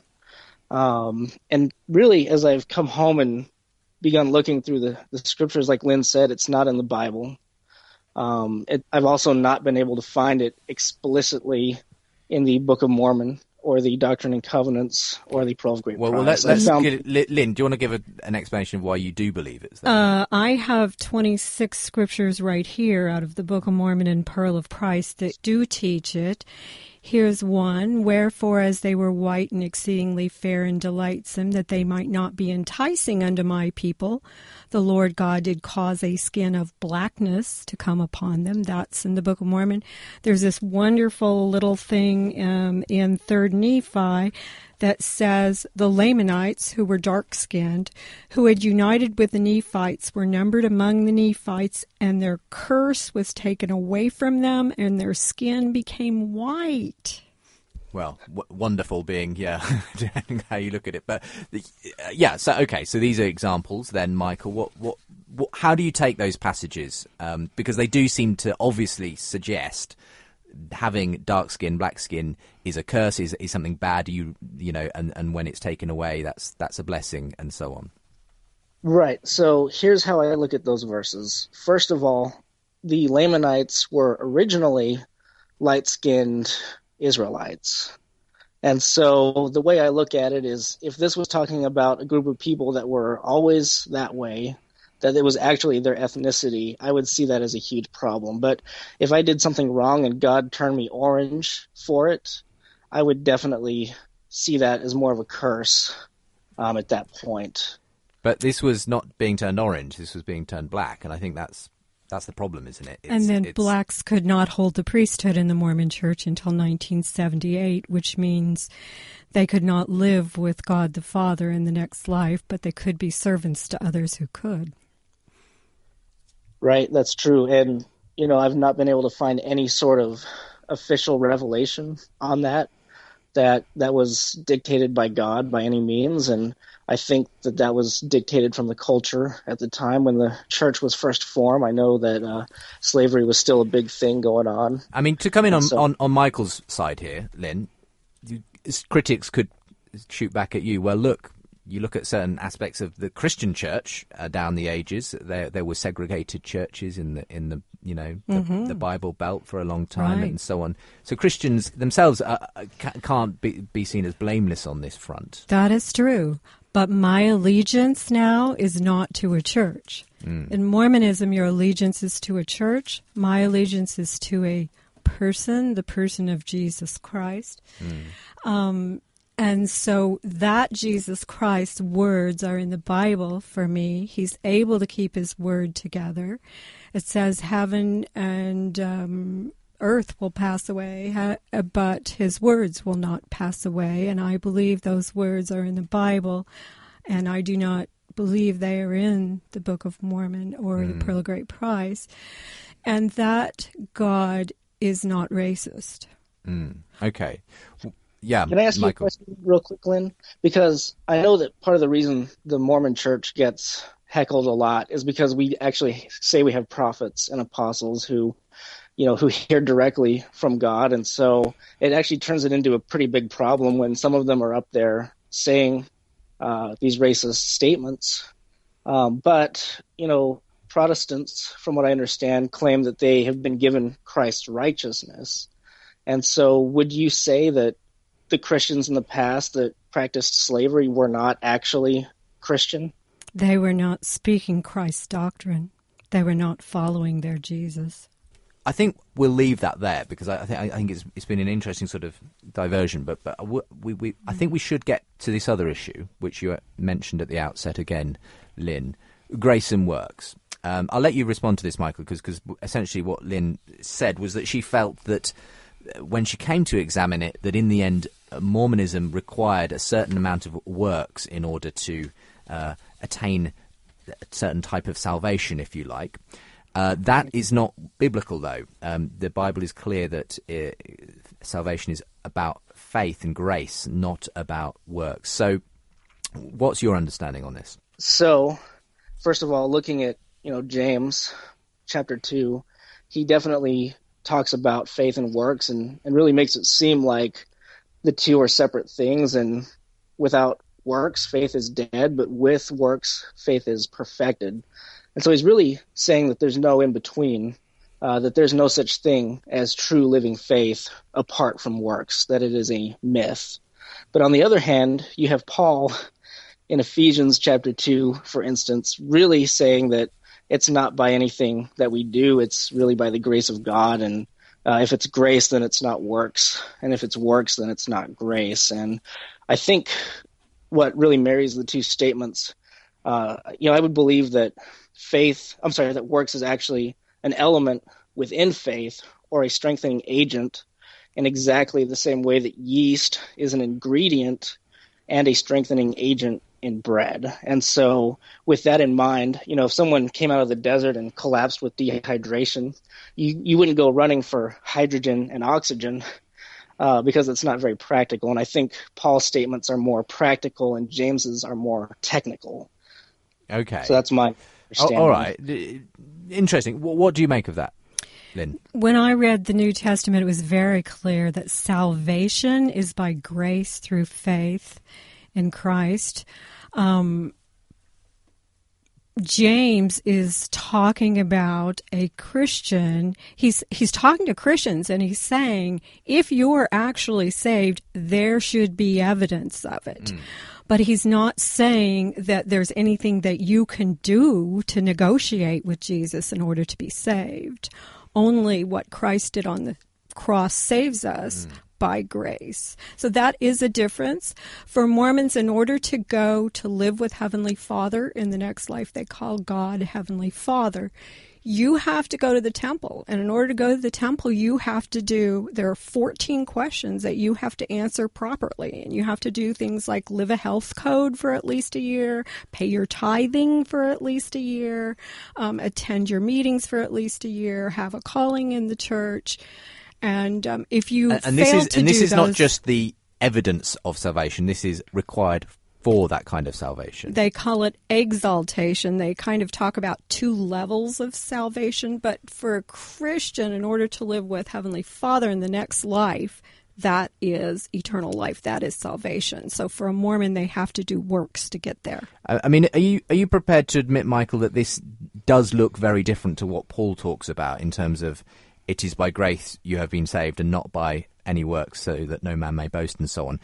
Um, and really, as I've come home and begun looking through the, the scriptures, like Lynn said, it's not in the Bible. Um, it, I've also not been able to find it explicitly in the Book of Mormon, or the Doctrine and Covenants, or the Pearl of Great well, Price. Well, let's, let's found... get it, Lynn, do you want to give a, an explanation of why you do believe it? Uh, I have twenty-six scriptures right here out of the Book of Mormon and Pearl of Price that do teach it. Here's one: wherefore, as they were white and exceedingly fair and delightsome, that they might not be enticing unto my people, the Lord God did cause a skin of blackness to come upon them. That's in the Book of Mormon. There's this wonderful little thing um, in Third Nephi that says the Lamanites, who were dark-skinned, who had united with the Nephites, were numbered among the Nephites, and their curse was taken away from them, and their skin became white. Well, w- wonderful being, yeah, how you look at it. But, uh, yeah, so, okay, so these are examples then, Michael. What, what, what, how do you take those passages? Um, because they do seem to obviously suggest having dark skin, black skin is a curse, is, is something bad, you you know, and, and when it's taken away, that's that's a blessing, and so on. Right. So here's how I look at those verses. First of all, the Lamanites were originally light-skinned Israelites. And so the way I look at it is, if this was talking about a group of people that were always that way, that it was actually their ethnicity, I would see that as a huge problem. But if I did something wrong and God turned me orange for it, I would definitely see that as more of a curse um, at that point. But this was not being turned orange, this was being turned black, and I think that's that's the problem, isn't it? It's, and then it's... blacks could not hold the priesthood in the Mormon Church until nineteen seventy-eight, which means they could not live with God the Father in the next life, but they could be servants to others who could. Right, that's true. And, you know, I've not been able to find any sort of official revelation on that, that that was dictated by God by any means. And I think that that was dictated from the culture at the time when the church was first formed. I know that uh, slavery was still a big thing going on. I mean, to come in on, so, on, on Michael's side here, Lynn, you, critics could shoot back at you. Well, look, you look at certain aspects of the Christian church uh, down the ages. There, there were segregated churches in the in the you know the, mm-hmm. the Bible Belt for a long time, right, and so on. So Christians themselves uh, can't be, be seen as blameless on this front. That is true. But my allegiance now is not to a church. Mm. In Mormonism, your allegiance is to a church. My allegiance is to a person, the person of Jesus Christ. Mm. Um, and so that Jesus Christ's words are in the Bible for me. He's able to keep his word together. It says heaven and um, earth will pass away, but his words will not pass away. And I believe those words are in the Bible, and I do not believe they are in the Book of Mormon or mm. the Pearl of Great Price. And that God is not racist. Mm. Okay. Yeah, Can I ask Michael. you a question real quick, Lynn? Because I know that part of the reason the Mormon church gets heckled a lot is because we actually say we have prophets and apostles who, you know, who hear directly from God. And so it actually turns it into a pretty big problem when some of them are up there saying uh, these racist statements. Um, but, you know, Protestants, from what I understand, claim that they have been given Christ's righteousness. And so would you say that the Christians in the past that practiced slavery were not actually Christian? They were not speaking Christ's doctrine. They were not following their Jesus. I think we'll leave that there because I, I think I think it's it's been an interesting sort of diversion. But but we, we I think we should get to this other issue which you mentioned at the outset again, Lynn, grace and works. Um, I'll let you respond to this, Michael, because because essentially what Lynn said was that she felt that when she came to examine it, that in the end Mormonism required a certain amount of works in order to uh, attain a certain type of salvation, if you like. Uh, that is not biblical, though. Um, the Bible is clear that uh, salvation is about faith and grace, not about works. So what's your understanding on this? So, first of all, looking at, you know, James chapter two, he definitely talks about faith and works and, and really makes it seem like the two are separate things, and without works, faith is dead, but with works, faith is perfected. And so he's really saying that there's no in-between, uh, that there's no such thing as true living faith apart from works, that it is a myth. But on the other hand, you have Paul in Ephesians chapter two, for instance, really saying that it's not by anything that we do, it's really by the grace of God, and uh, if it's grace, then it's not works, and if it's works, then it's not grace. And I think what really marries the two statements, uh, you know, I would believe that faith, I'm sorry, that works is actually an element within faith or a strengthening agent in exactly the same way that yeast is an ingredient and a strengthening agent in bread. And so with that in mind, you know, if someone came out of the desert and collapsed with dehydration, you, you wouldn't go running for hydrogen and oxygen uh, because it's not very practical. And I think Paul's statements are more practical and James's are more technical. Okay. So that's my Oh, all right. Interesting. What do you make of that, Lynn? When I read the New Testament, it was very clear that salvation is by grace through faith in Christ. Um, James is talking about a Christian. He's he's talking to Christians, and he's saying, if you're actually saved, there should be evidence of it. Mm. But he's not saying that there's anything that you can do to negotiate with Jesus in order to be saved. Only what Christ did on the cross saves us mm. by grace. So that is a difference. For Mormons, in order to go to live with Heavenly Father in the next life, they call God Heavenly Father. You have to go to the temple. And in order to go to the temple, you have to do, there are fourteen questions that you have to answer properly. And you have to do things like live a health code for at least a year, pay your tithing for at least a year, um, attend your meetings for at least a year, have a calling in the church. And um, if you and, and fail this is, to and this do is those, not just the evidence of salvation. This is required for that kind of salvation. They call it exaltation. They kind of talk about two levels of salvation. But for a Christian, in order to live with Heavenly Father in the next life, that is eternal life. That is salvation. So for a Mormon, they have to do works to get there. I mean, are you are you prepared to admit, Michael, that this does look very different to what Paul talks about in terms of it is by grace you have been saved and not by any works, so that no man may boast and so on?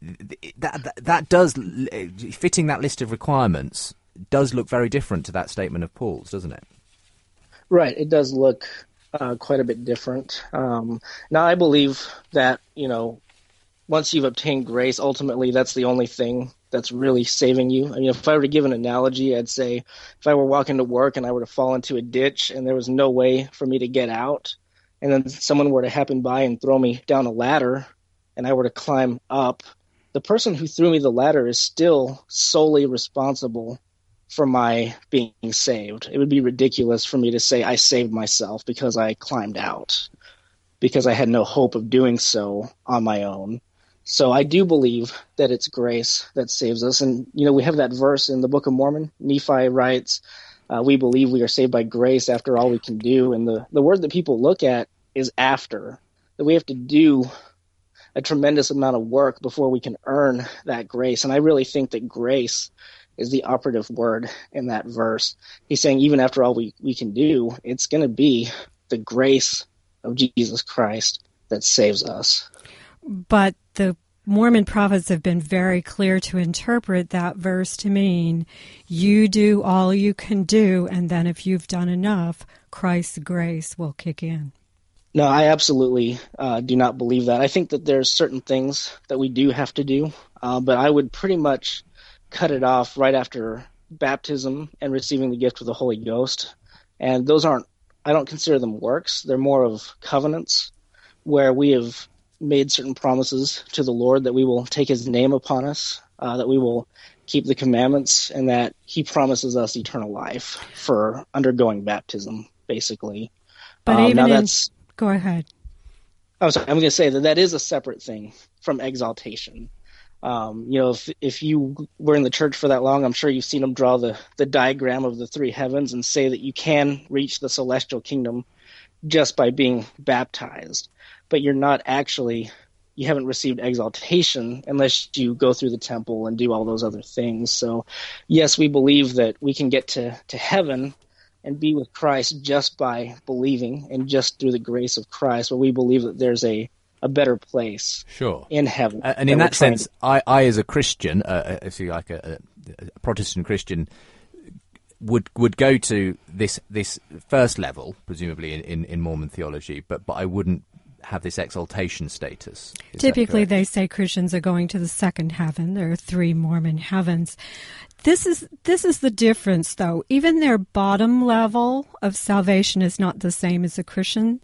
That, that that does, fitting that list of requirements, does look very different to that statement of Paul's, doesn't it? Right. It does look uh, quite a bit different. Um, now, I believe that, you know, once you've obtained grace, ultimately that's the only thing that's really saving you. I mean, if I were to give an analogy, I'd say if I were walking to work and I were to fall into a ditch and there was no way for me to get out, and then someone were to happen by and throw me down a ladder and I were to climb up, the person who threw me the ladder is still solely responsible for my being saved. It would be ridiculous for me to say I saved myself because I climbed out, because I had no hope of doing so on my own. So I do believe that it's grace that saves us. And, you know, we have that verse in the Book of Mormon. Nephi writes, uh, we believe we are saved by grace after all we can do. And the, the word that people look at is after, that we have to do a tremendous amount of work before we can earn that grace. And I really think that grace is the operative word in that verse. He's saying even after all we, we can do, it's going to be the grace of Jesus Christ that saves us. But the Mormon prophets have been very clear to interpret that verse to mean you do all you can do, and then if you've done enough, Christ's grace will kick in. No, I absolutely uh, do not believe that. I think that there's certain things that we do have to do, uh, but I would pretty much cut it off right after baptism and receiving the gift of the Holy Ghost. And those aren't, I don't consider them works. They're more of covenants where we have made certain promises to the Lord that we will take his name upon us, uh, that we will keep the commandments, and that he promises us eternal life for undergoing baptism, basically. But um, even now in... that's, Go ahead. I'm sorry, I'm going to say that that is a separate thing from exaltation. Um, you know, if if you were in the church for that long, I'm sure you've seen them draw the, the diagram of the three heavens and say that you can reach the celestial kingdom just by being baptized. But you're not actually, you haven't received exaltation unless you go through the temple and do all those other things. So, yes, we believe that we can get to, to heaven and be with Christ just by believing and just through the grace of Christ, but we believe that there's a, a better place sure. in heaven. Uh, and in that sense, to... I, I, as a Christian, uh, if you like a, a Protestant Christian, would would go to this this first level, presumably in, in, in Mormon theology, but, but I wouldn't have this exaltation status. Is Typically, they say Christians are going to the second heaven. There are three Mormon heavens. This is this is the difference, though. Even their bottom level of salvation is not the same as a Christian,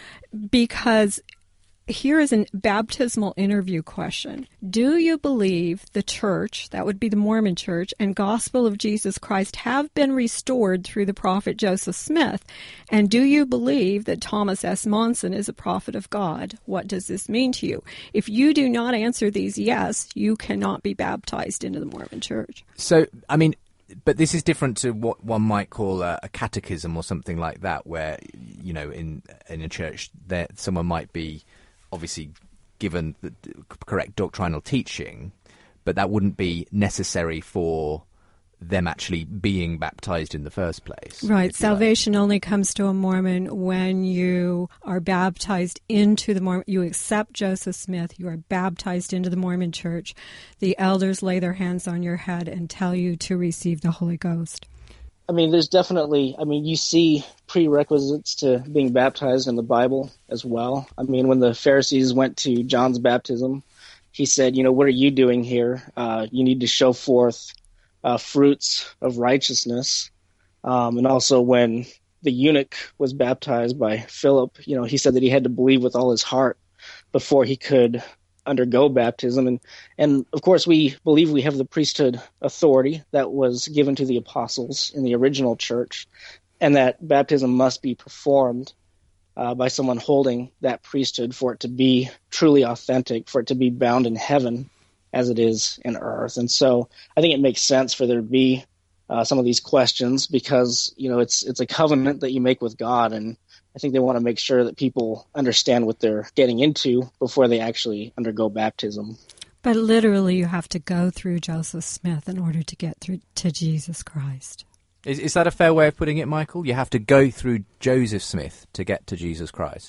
because here is a baptismal interview question. Do you believe the church, that would be the Mormon church, and gospel of Jesus Christ have been restored through the prophet Joseph Smith? And do you believe that Thomas S. Monson is a prophet of God? What does this mean to you? If you do not answer these yes, you cannot be baptized into the Mormon church. So, I mean, but this is different to what one might call a, a catechism or something like that, where, you know, in in a church, there someone might be obviously given the correct doctrinal teaching, but that wouldn't be necessary for them actually being baptized in the first place. Right. Salvation like. only comes to a Mormon when you are baptized into the Mormon. You accept Joseph Smith. You are baptized into the Mormon church. The elders lay their hands on your head and tell you to receive the Holy Ghost. I mean, there's definitely, I mean, you see prerequisites to being baptized in the Bible as well. I mean, when the Pharisees went to John's baptism, he said, you know, what are you doing here? Uh, you need to show forth uh, fruits of righteousness. Um, and also when the eunuch was baptized by Philip, you know, he said that he had to believe with all his heart before he could undergo baptism. And, and of course, we believe we have the priesthood authority that was given to the apostles in the original church, and that baptism must be performed uh, by someone holding that priesthood for it to be truly authentic, for it to be bound in heaven as it is in earth. And so I think it makes sense for there to be uh, some of these questions because, you know, it's it's a covenant that you make with God, and I think they want to make sure that people understand what they're getting into before they actually undergo baptism. But literally, you have to go through Joseph Smith in order to get through to Jesus Christ. Is, is that a fair way of putting it, Michael? You have to go through Joseph Smith to get to Jesus Christ.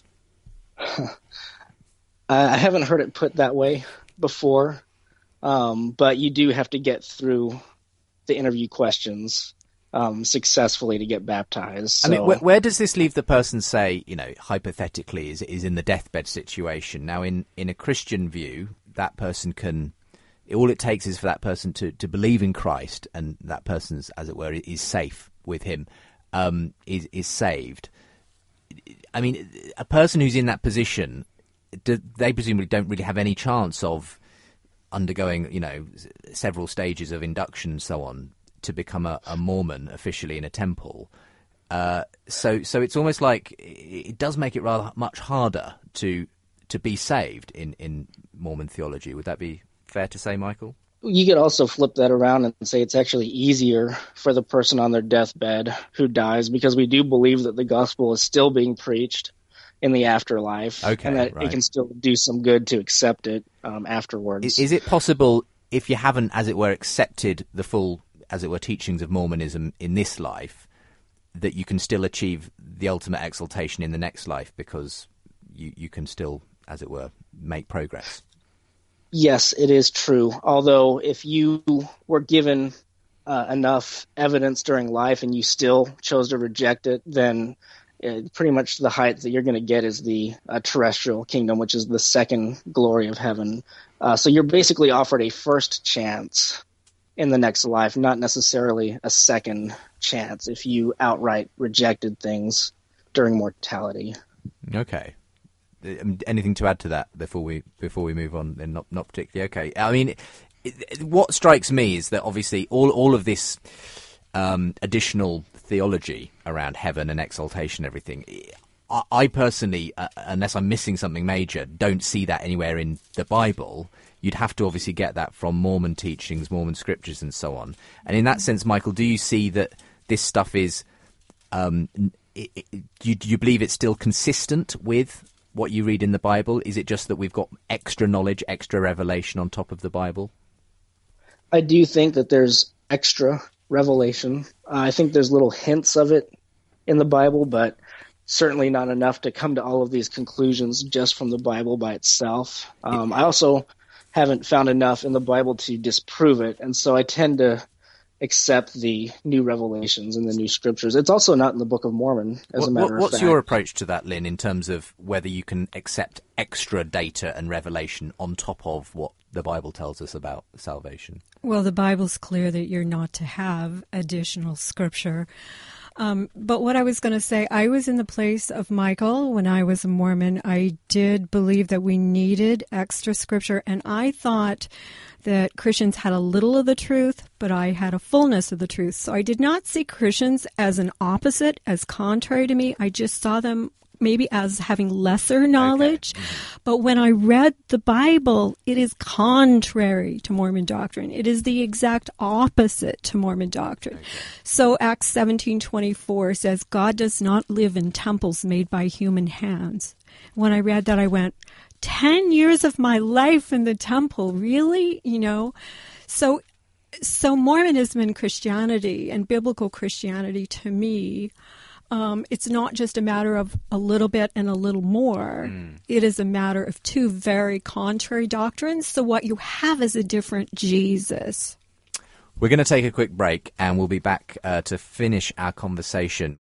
I haven't heard it put that way before, um, but you do have to get through the interview questions Um, successfully to get baptized. So. I mean, where, where does this leave the person, say, you know, hypothetically, is is in the deathbed situation? Now, in, in a Christian view, that person can, all it takes is for that person to, to believe in Christ, and that person's, as it were, is safe with him, um, is, is saved. I mean, a person who's in that position, do, they presumably don't really have any chance of undergoing, you know, several stages of induction and so on, to become a, a Mormon officially in a temple. Uh, so so it's almost like it does make it rather much harder to to be saved in, in Mormon theology. Would that be fair to say, Michael? You could also flip that around and say it's actually easier for the person on their deathbed who dies, because we do believe that the gospel is still being preached in the afterlife, okay, and that right. it can still do some good to accept it um, afterwards. Is, is it possible, if you haven't, as it were, accepted the full as it were, teachings of Mormonism in this life, that you can still achieve the ultimate exaltation in the next life because you, you can still, as it were, make progress. Yes, it is true. Although if you were given uh, enough evidence during life and you still chose to reject it, then uh, pretty much the height that you're going to get is the uh, terrestrial kingdom, which is the second glory of heaven. Uh, so you're basically offered a first chance in the next life, not necessarily a second chance if you outright rejected things during mortality. Okay. Anything to add to that before we before we move on? Then not not particularly. Okay. I mean, it, it, what strikes me is that obviously all all of this um, additional theology around heaven and exaltation, and everything. I, I personally, uh, unless I'm missing something major, don't see that anywhere in the Bible. You'd have to obviously get that from Mormon teachings, Mormon scriptures, and so on. And in that sense, Michael, do you see that this stuff is? Um, it, it, do, you, do you believe it's still consistent with what you read in the Bible? Is it just that we've got extra knowledge, extra revelation on top of the Bible? I do think that there's extra revelation. Uh, I think there's little hints of it in the Bible, but certainly not enough to come to all of these conclusions just from the Bible by itself. Um, I also haven't found enough in the Bible to disprove it, and so I tend to accept the new revelations in the new scriptures. It's also not in the Book of Mormon, as what, a matter what, of what's fact. What's your approach to that, Lynn, in terms of whether you can accept extra data and revelation on top of what the Bible tells us about salvation? Well, the Bible's clear that you're not to have additional scripture. Um, but what I was going to say, I was in the place of Michael when I was a Mormon. I did believe that we needed extra scripture, and I thought that Christians had a little of the truth, but I had a fullness of the truth. So I did not see Christians as an opposite, as contrary to me. I just saw them maybe as having lesser knowledge. Okay. Mm-hmm. But when I read the Bible, it is contrary to Mormon doctrine. It is the exact opposite to Mormon doctrine. Okay. So Acts seventeen twenty-four says, God does not live in temples made by human hands. When I read that, I went, ten years of my life in the temple, really? You know? So, so Mormonism and Christianity and biblical Christianity, to me, Um, it's not just a matter of a little bit and a little more. Mm. It is a matter of two very contrary doctrines. So what you have is a different Jesus. We're going to take a quick break and we'll be back uh, to finish our conversation.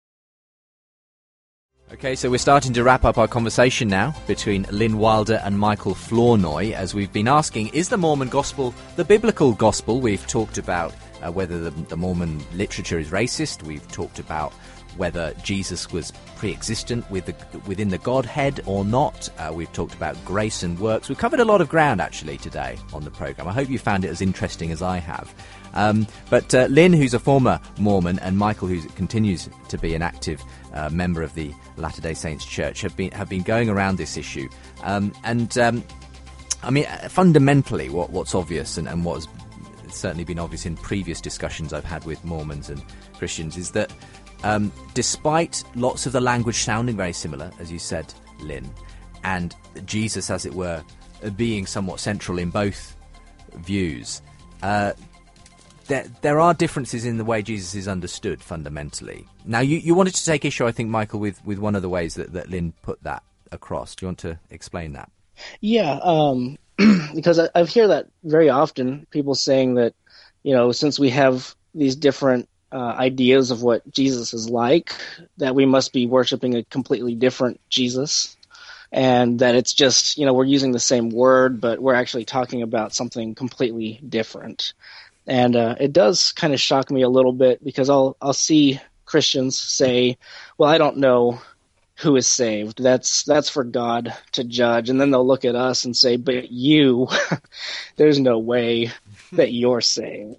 Okay, so we're starting to wrap up our conversation now between Lynn Wilder and Michael Flournoy, as we've been asking, is the Mormon gospel the biblical gospel? We've talked about uh, whether the, the Mormon literature is racist. We've talked about whether Jesus was pre-existent with the, within the Godhead or not. Uh, we've talked about grace and works. We've covered a lot of ground, actually, today on the programme. I hope you found it as interesting as I have. Um, but uh, Lynn, who's a former Mormon, and Michael, who continues to be an active uh, member of the Latter-day Saints Church, have been have been going around this issue. Um, and, um, I mean, fundamentally, what, what's obvious and, and what has certainly been obvious in previous discussions I've had with Mormons and Christians is that Um, despite lots of the language sounding very similar, as you said, Lynn, and Jesus, as it were, being somewhat central in both views, uh, there, there are differences in the way Jesus is understood fundamentally. Now, you, you wanted to take issue, I think, Michael, with, with one of the ways that, that Lynn put that across. Do you want to explain that? Yeah, um, because I, I hear that very often, people saying that, you know, since we have these different Uh, ideas of what Jesus is like, that we must be worshiping a completely different Jesus, and that it's just, you know, we're using the same word, but we're actually talking about something completely different. And uh, it does kind of shock me a little bit, because I'll I'll see Christians say, well, I don't know who is saved. That's that's for God to judge. And then they'll look at us and say, but you, there's no way that you're saved.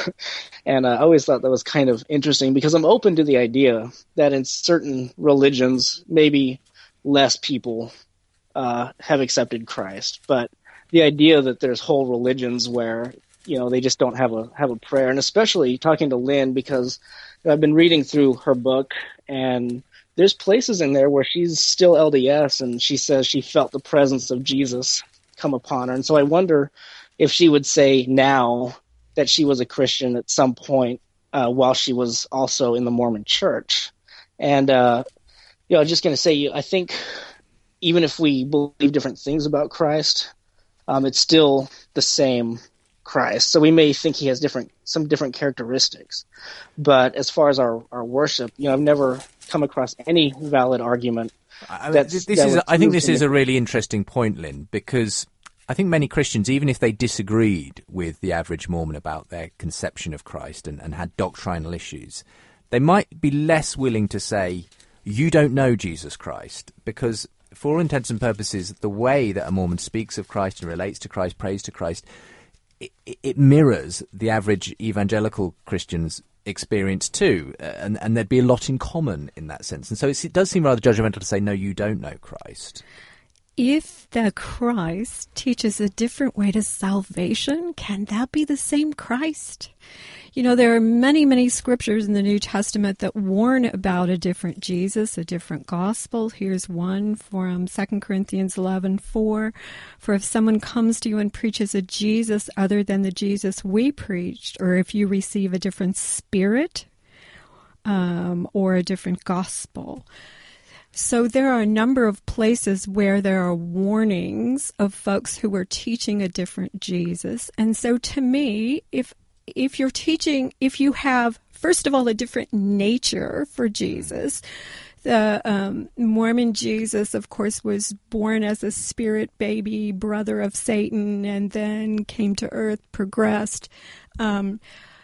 And uh, I always thought that was kind of interesting, because I'm open to the idea that in certain religions, maybe less people uh, have accepted Christ. But the idea that there's whole religions where, you know, they just don't have a have a prayer, and especially talking to Lynn, because I've been reading through her book, and there's places in there where she's still L D S, and she says she felt the presence of Jesus come upon her. And so I wonder if she would say now that she was a Christian at some point uh, while she was also in the Mormon Church. And, uh, you know, I'm just going to say, I think even if we believe different things about Christ, um, it's still the same Christ. So we may think he has different, some different characteristics. But as far as our, our worship, you know, I've never come across any valid argument. I, mean, this that is, I think this is a really interesting point, Lynn, because I think many Christians, even if they disagreed with the average Mormon about their conception of Christ and, and had doctrinal issues, they might be less willing to say, you don't know Jesus Christ, because for all intents and purposes, the way that a Mormon speaks of Christ and relates to Christ, prays to Christ, it, it mirrors the average evangelical Christian's experience too, and, and there'd be a lot in common in that sense. And so it's, it does seem rather judgmental to say, no, you don't know Christ. If the Christ teaches a different way to salvation, can that be the same Christ? You know, there are many, many scriptures in the New Testament that warn about a different Jesus, a different gospel. Here's one from Second Corinthians eleven four. For if someone comes to you and preaches a Jesus other than the Jesus we preached, or if you receive a different spirit um, or a different gospel. So there are a number of places where there are warnings of folks who are teaching a different Jesus. And so to me, if If you're teaching, if you have, first of all, a different nature for Jesus, the um, Mormon Jesus, of course, was born as a spirit baby, brother of Satan, and then came to earth, progressed, um,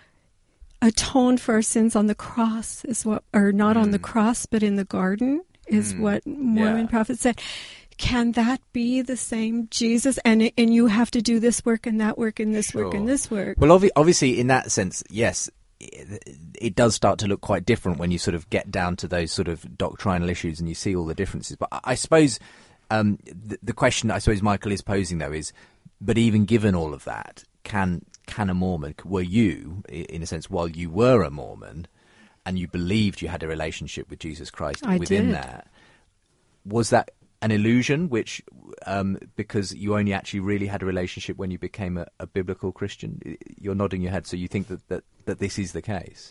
atoned for our sins on the cross, is what, or not mm. on the cross, but in the garden, is mm. what Mormon yeah. prophets said. Can that be the same Jesus? And and you have to do this work and that work and this sure. work and this work. Well, obvi- obviously, in that sense, yes, it, it does start to look quite different when you sort of get down to those sort of doctrinal issues and you see all the differences. But I, I suppose um, the, the question I suppose Michael is posing, though, is, but even given all of that, can can a Mormon, were you, in a sense, while you were a Mormon and you believed you had a relationship with Jesus Christ I within did. that, was that an illusion, which um, because you only actually really had a relationship when you became a, a biblical Christian? You're nodding your head, so you think that, that, that this is the case?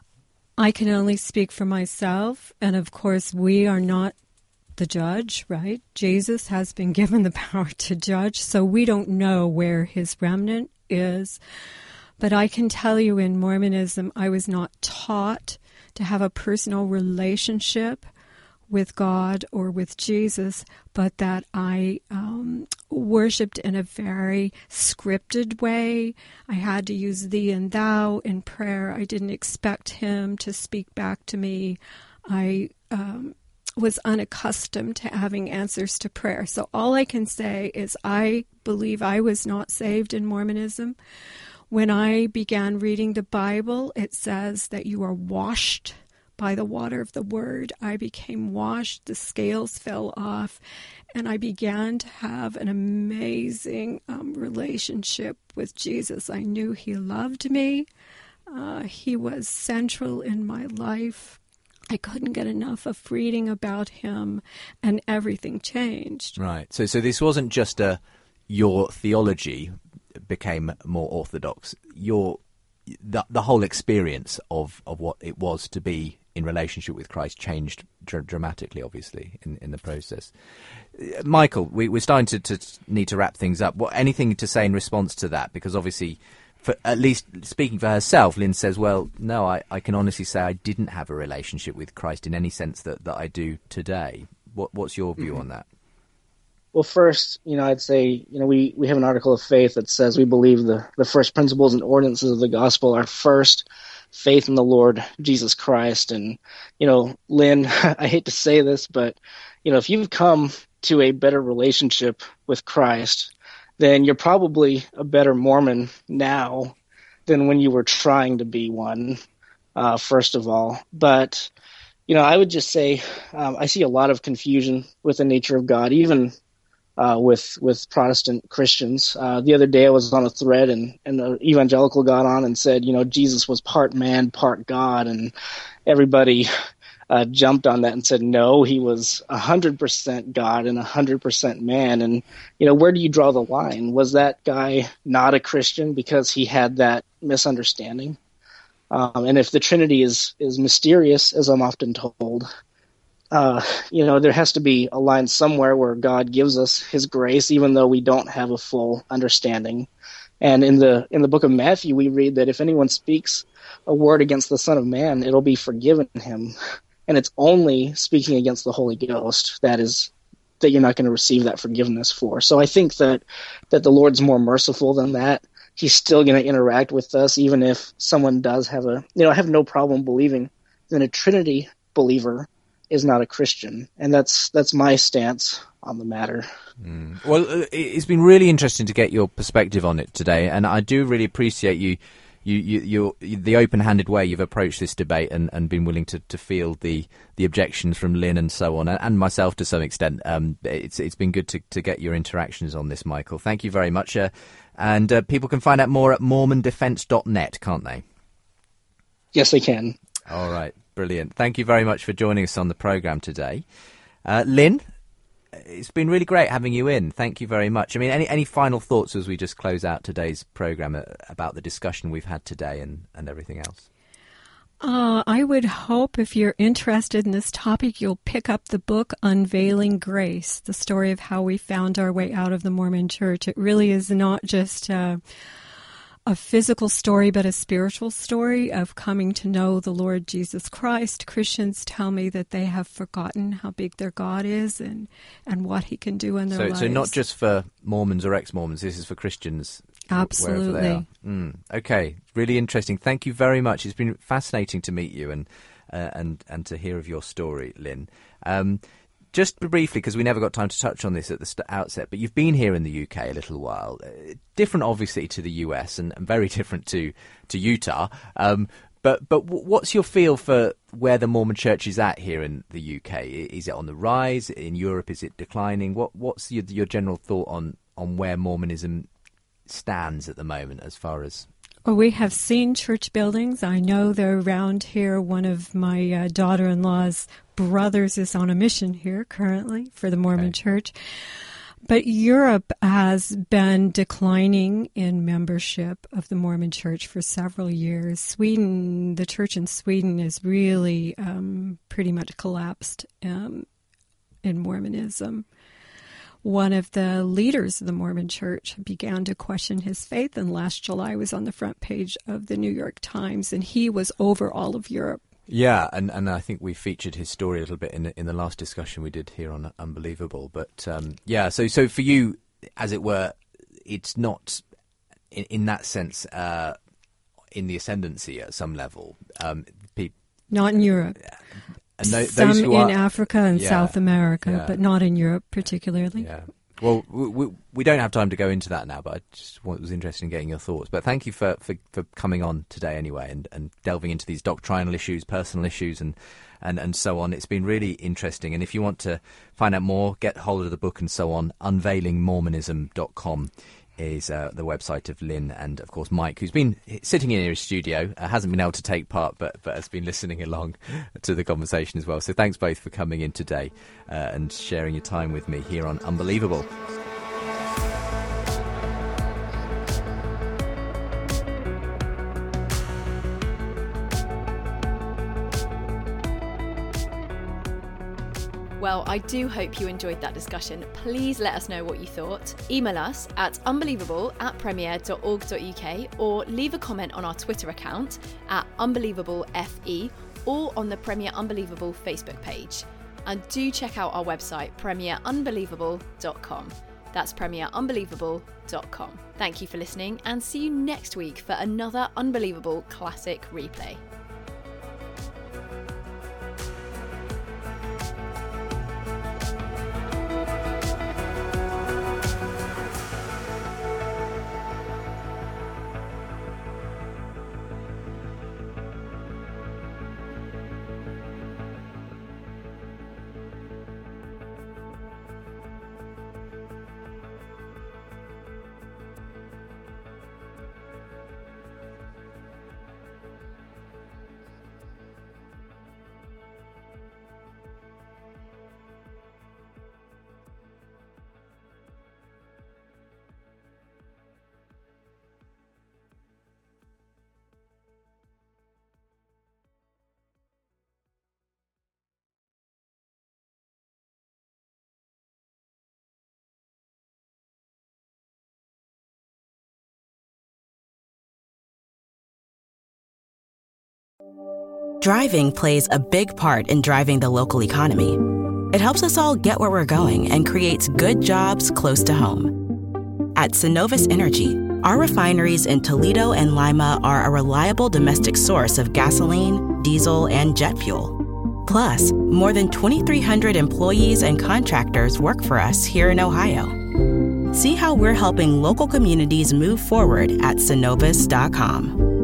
I can only speak for myself, and of course we are not the judge, right? Jesus has been given the power to judge, so we don't know where his remnant is. But I can tell you in Mormonism, I was not taught to have a personal relationship with God or with Jesus, but that I um, worshipped in a very scripted way. I had to use thee and thou in prayer. I didn't expect him to speak back to me. I um, was unaccustomed to having answers to prayer. So all I can say is I believe I was not saved in Mormonism. When I began reading the Bible, it says that you are washed by the water of the word. I became washed, the scales fell off, and I began to have an amazing um, relationship with Jesus. I knew he loved me. Uh, he was central in my life. I couldn't get enough of reading about him, and everything changed. Right. So, so this wasn't just a your theology became more orthodox. Your the the whole experience of, of what it was to be in relationship with Christ changed dr- dramatically, obviously, in, in the process. Uh, Michael, we, we're starting to, to need to wrap things up. What anything to say in response to that? Because obviously, for, at least speaking for herself, Lynn says, well, no, I, I can honestly say I didn't have a relationship with Christ in any sense that, that I do today. What, what's your view mm-hmm. on that? Well, first, you know, I'd say, you know, we, we have an article of faith that says we believe the, the first principles and ordinances of the gospel are first faith in the Lord Jesus Christ. And, you know, Lynn, I hate to say this, but, you know, if you've come to a better relationship with Christ, then you're probably a better Mormon now than when you were trying to be one, uh, first of all. But, you know, I would just say um, I see a lot of confusion with the nature of God, even Uh, with with Protestant Christians. Uh, the other day I was on a thread and, and an evangelical got on and said, you know, Jesus was part man, part God, and everybody uh, jumped on that and said, no, he was one hundred percent God and one hundred percent man. And, you know, where do you draw the line? Was that guy not a Christian because he had that misunderstanding? Um, and if the Trinity is, is mysterious, as I'm often told, uh, you know, there has to be a line somewhere where God gives us his grace, even though we don't have a full understanding. And in the in the book of Matthew, we read that if anyone speaks a word against the Son of Man, it'll be forgiven him. And it's only speaking against the Holy Ghost that is that you're not going to receive that forgiveness for. So I think that that the Lord's more merciful than that. He's still going to interact with us, even if someone does have a, you know, I have no problem believing that a Trinity believer is not a Christian. And that's that's my stance on the matter. Mm. Well, it's been really interesting to get your perspective on it today, and I do really appreciate you, you, you, you the open-handed way you've approached this debate and, and been willing to, to field the, the objections from Lynn and so on, and, and myself to some extent. Um, it's it's been good to, to get your interactions on this, Michael. Thank you very much. Uh, and uh, people can find out more at mormon defense dot net, can't they? Yes, they can. All right, brilliant. Thank you very much for joining us on the programme today. Uh, Lynn? It's been really great having you in. Thank you very much. I mean, any any final thoughts as we just close out today's programme about the discussion we've had today and, and everything else? Uh, I would hope if you're interested in this topic, you'll pick up the book Unveiling Grace, the story of how we found our way out of the Mormon Church. It really is not just uh, a physical story, but a spiritual story of coming to know the Lord Jesus Christ. Christians tell me that they have forgotten how big their God is and, and what he can do in their so, lives. So not just for Mormons or ex-Mormons, this is for Christians. Absolutely. Wherever they are. Mm, okay, really interesting. Thank you very much. It's been fascinating to meet you and uh, and, and to hear of your story, Lynn. Um, Just briefly, because we never got time to touch on this at the st- outset, but you've been here in the U K a little while. Uh, different, obviously, to the U S and, and very different to, to Utah. Um, but but w- what's your feel for where the Mormon Church is at here in the U K? Is it on the rise? In Europe, is it declining? What What's your, your general thought on, on where Mormonism stands at the moment as far as... Well, we have seen church buildings. I know they're around here. One of my uh, daughter-in-law's brothers is on a mission here currently for the Mormon Okay. Church. But Europe has been declining in membership of the Mormon Church for several years. Sweden, the church in Sweden is really um, pretty much collapsed um, in Mormonism. One of the leaders of the Mormon Church began to question his faith, and last July was on the front page of the New York Times, and he was over all of Europe. Yeah, and, and I think we featured his story a little bit in the, in the last discussion we did here on Unbelievable. But um, yeah, so so for you, as it were, it's not in, in that sense uh, in the ascendancy at some level. Um, pe- Not in Europe. and th- Some those who in are, Africa and yeah, South America, yeah. but not in Europe particularly. Yeah. Well, we, we, we don't have time to go into that now, but I just want, was interested in getting your thoughts. But thank you for, for, for coming on today anyway and, and delving into these doctrinal issues, personal issues, and, and, and so on. It's been really interesting. And if you want to find out more, get hold of the book and so on, unveiling mormonism dot com is uh, the website of Lynn and, of course, Mike, who's been sitting in his studio, uh, hasn't been able to take part, but, but has been listening along to the conversation as well. So thanks both for coming in today uh, and sharing your time with me here on Unbelievable. Well, I do hope you enjoyed that discussion. Please let us know what you thought. Email us at unbelievable at premier dot org dot uk or leave a comment on our Twitter account at unbelievablefe or on the Premier Unbelievable Facebook page. And do check out our website, premier unbelievable dot com. That's premier unbelievable dot com. Thank you for listening and see you next week for another Unbelievable Classic Replay. Driving plays a big part in driving the local economy. It helps us all get where we're going and creates good jobs close to home. At Synovus Energy, our refineries in Toledo and Lima are a reliable domestic source of gasoline, diesel, and jet fuel. Plus, more than twenty-three hundred employees and contractors work for us here in Ohio. See how we're helping local communities move forward at Synovus dot com.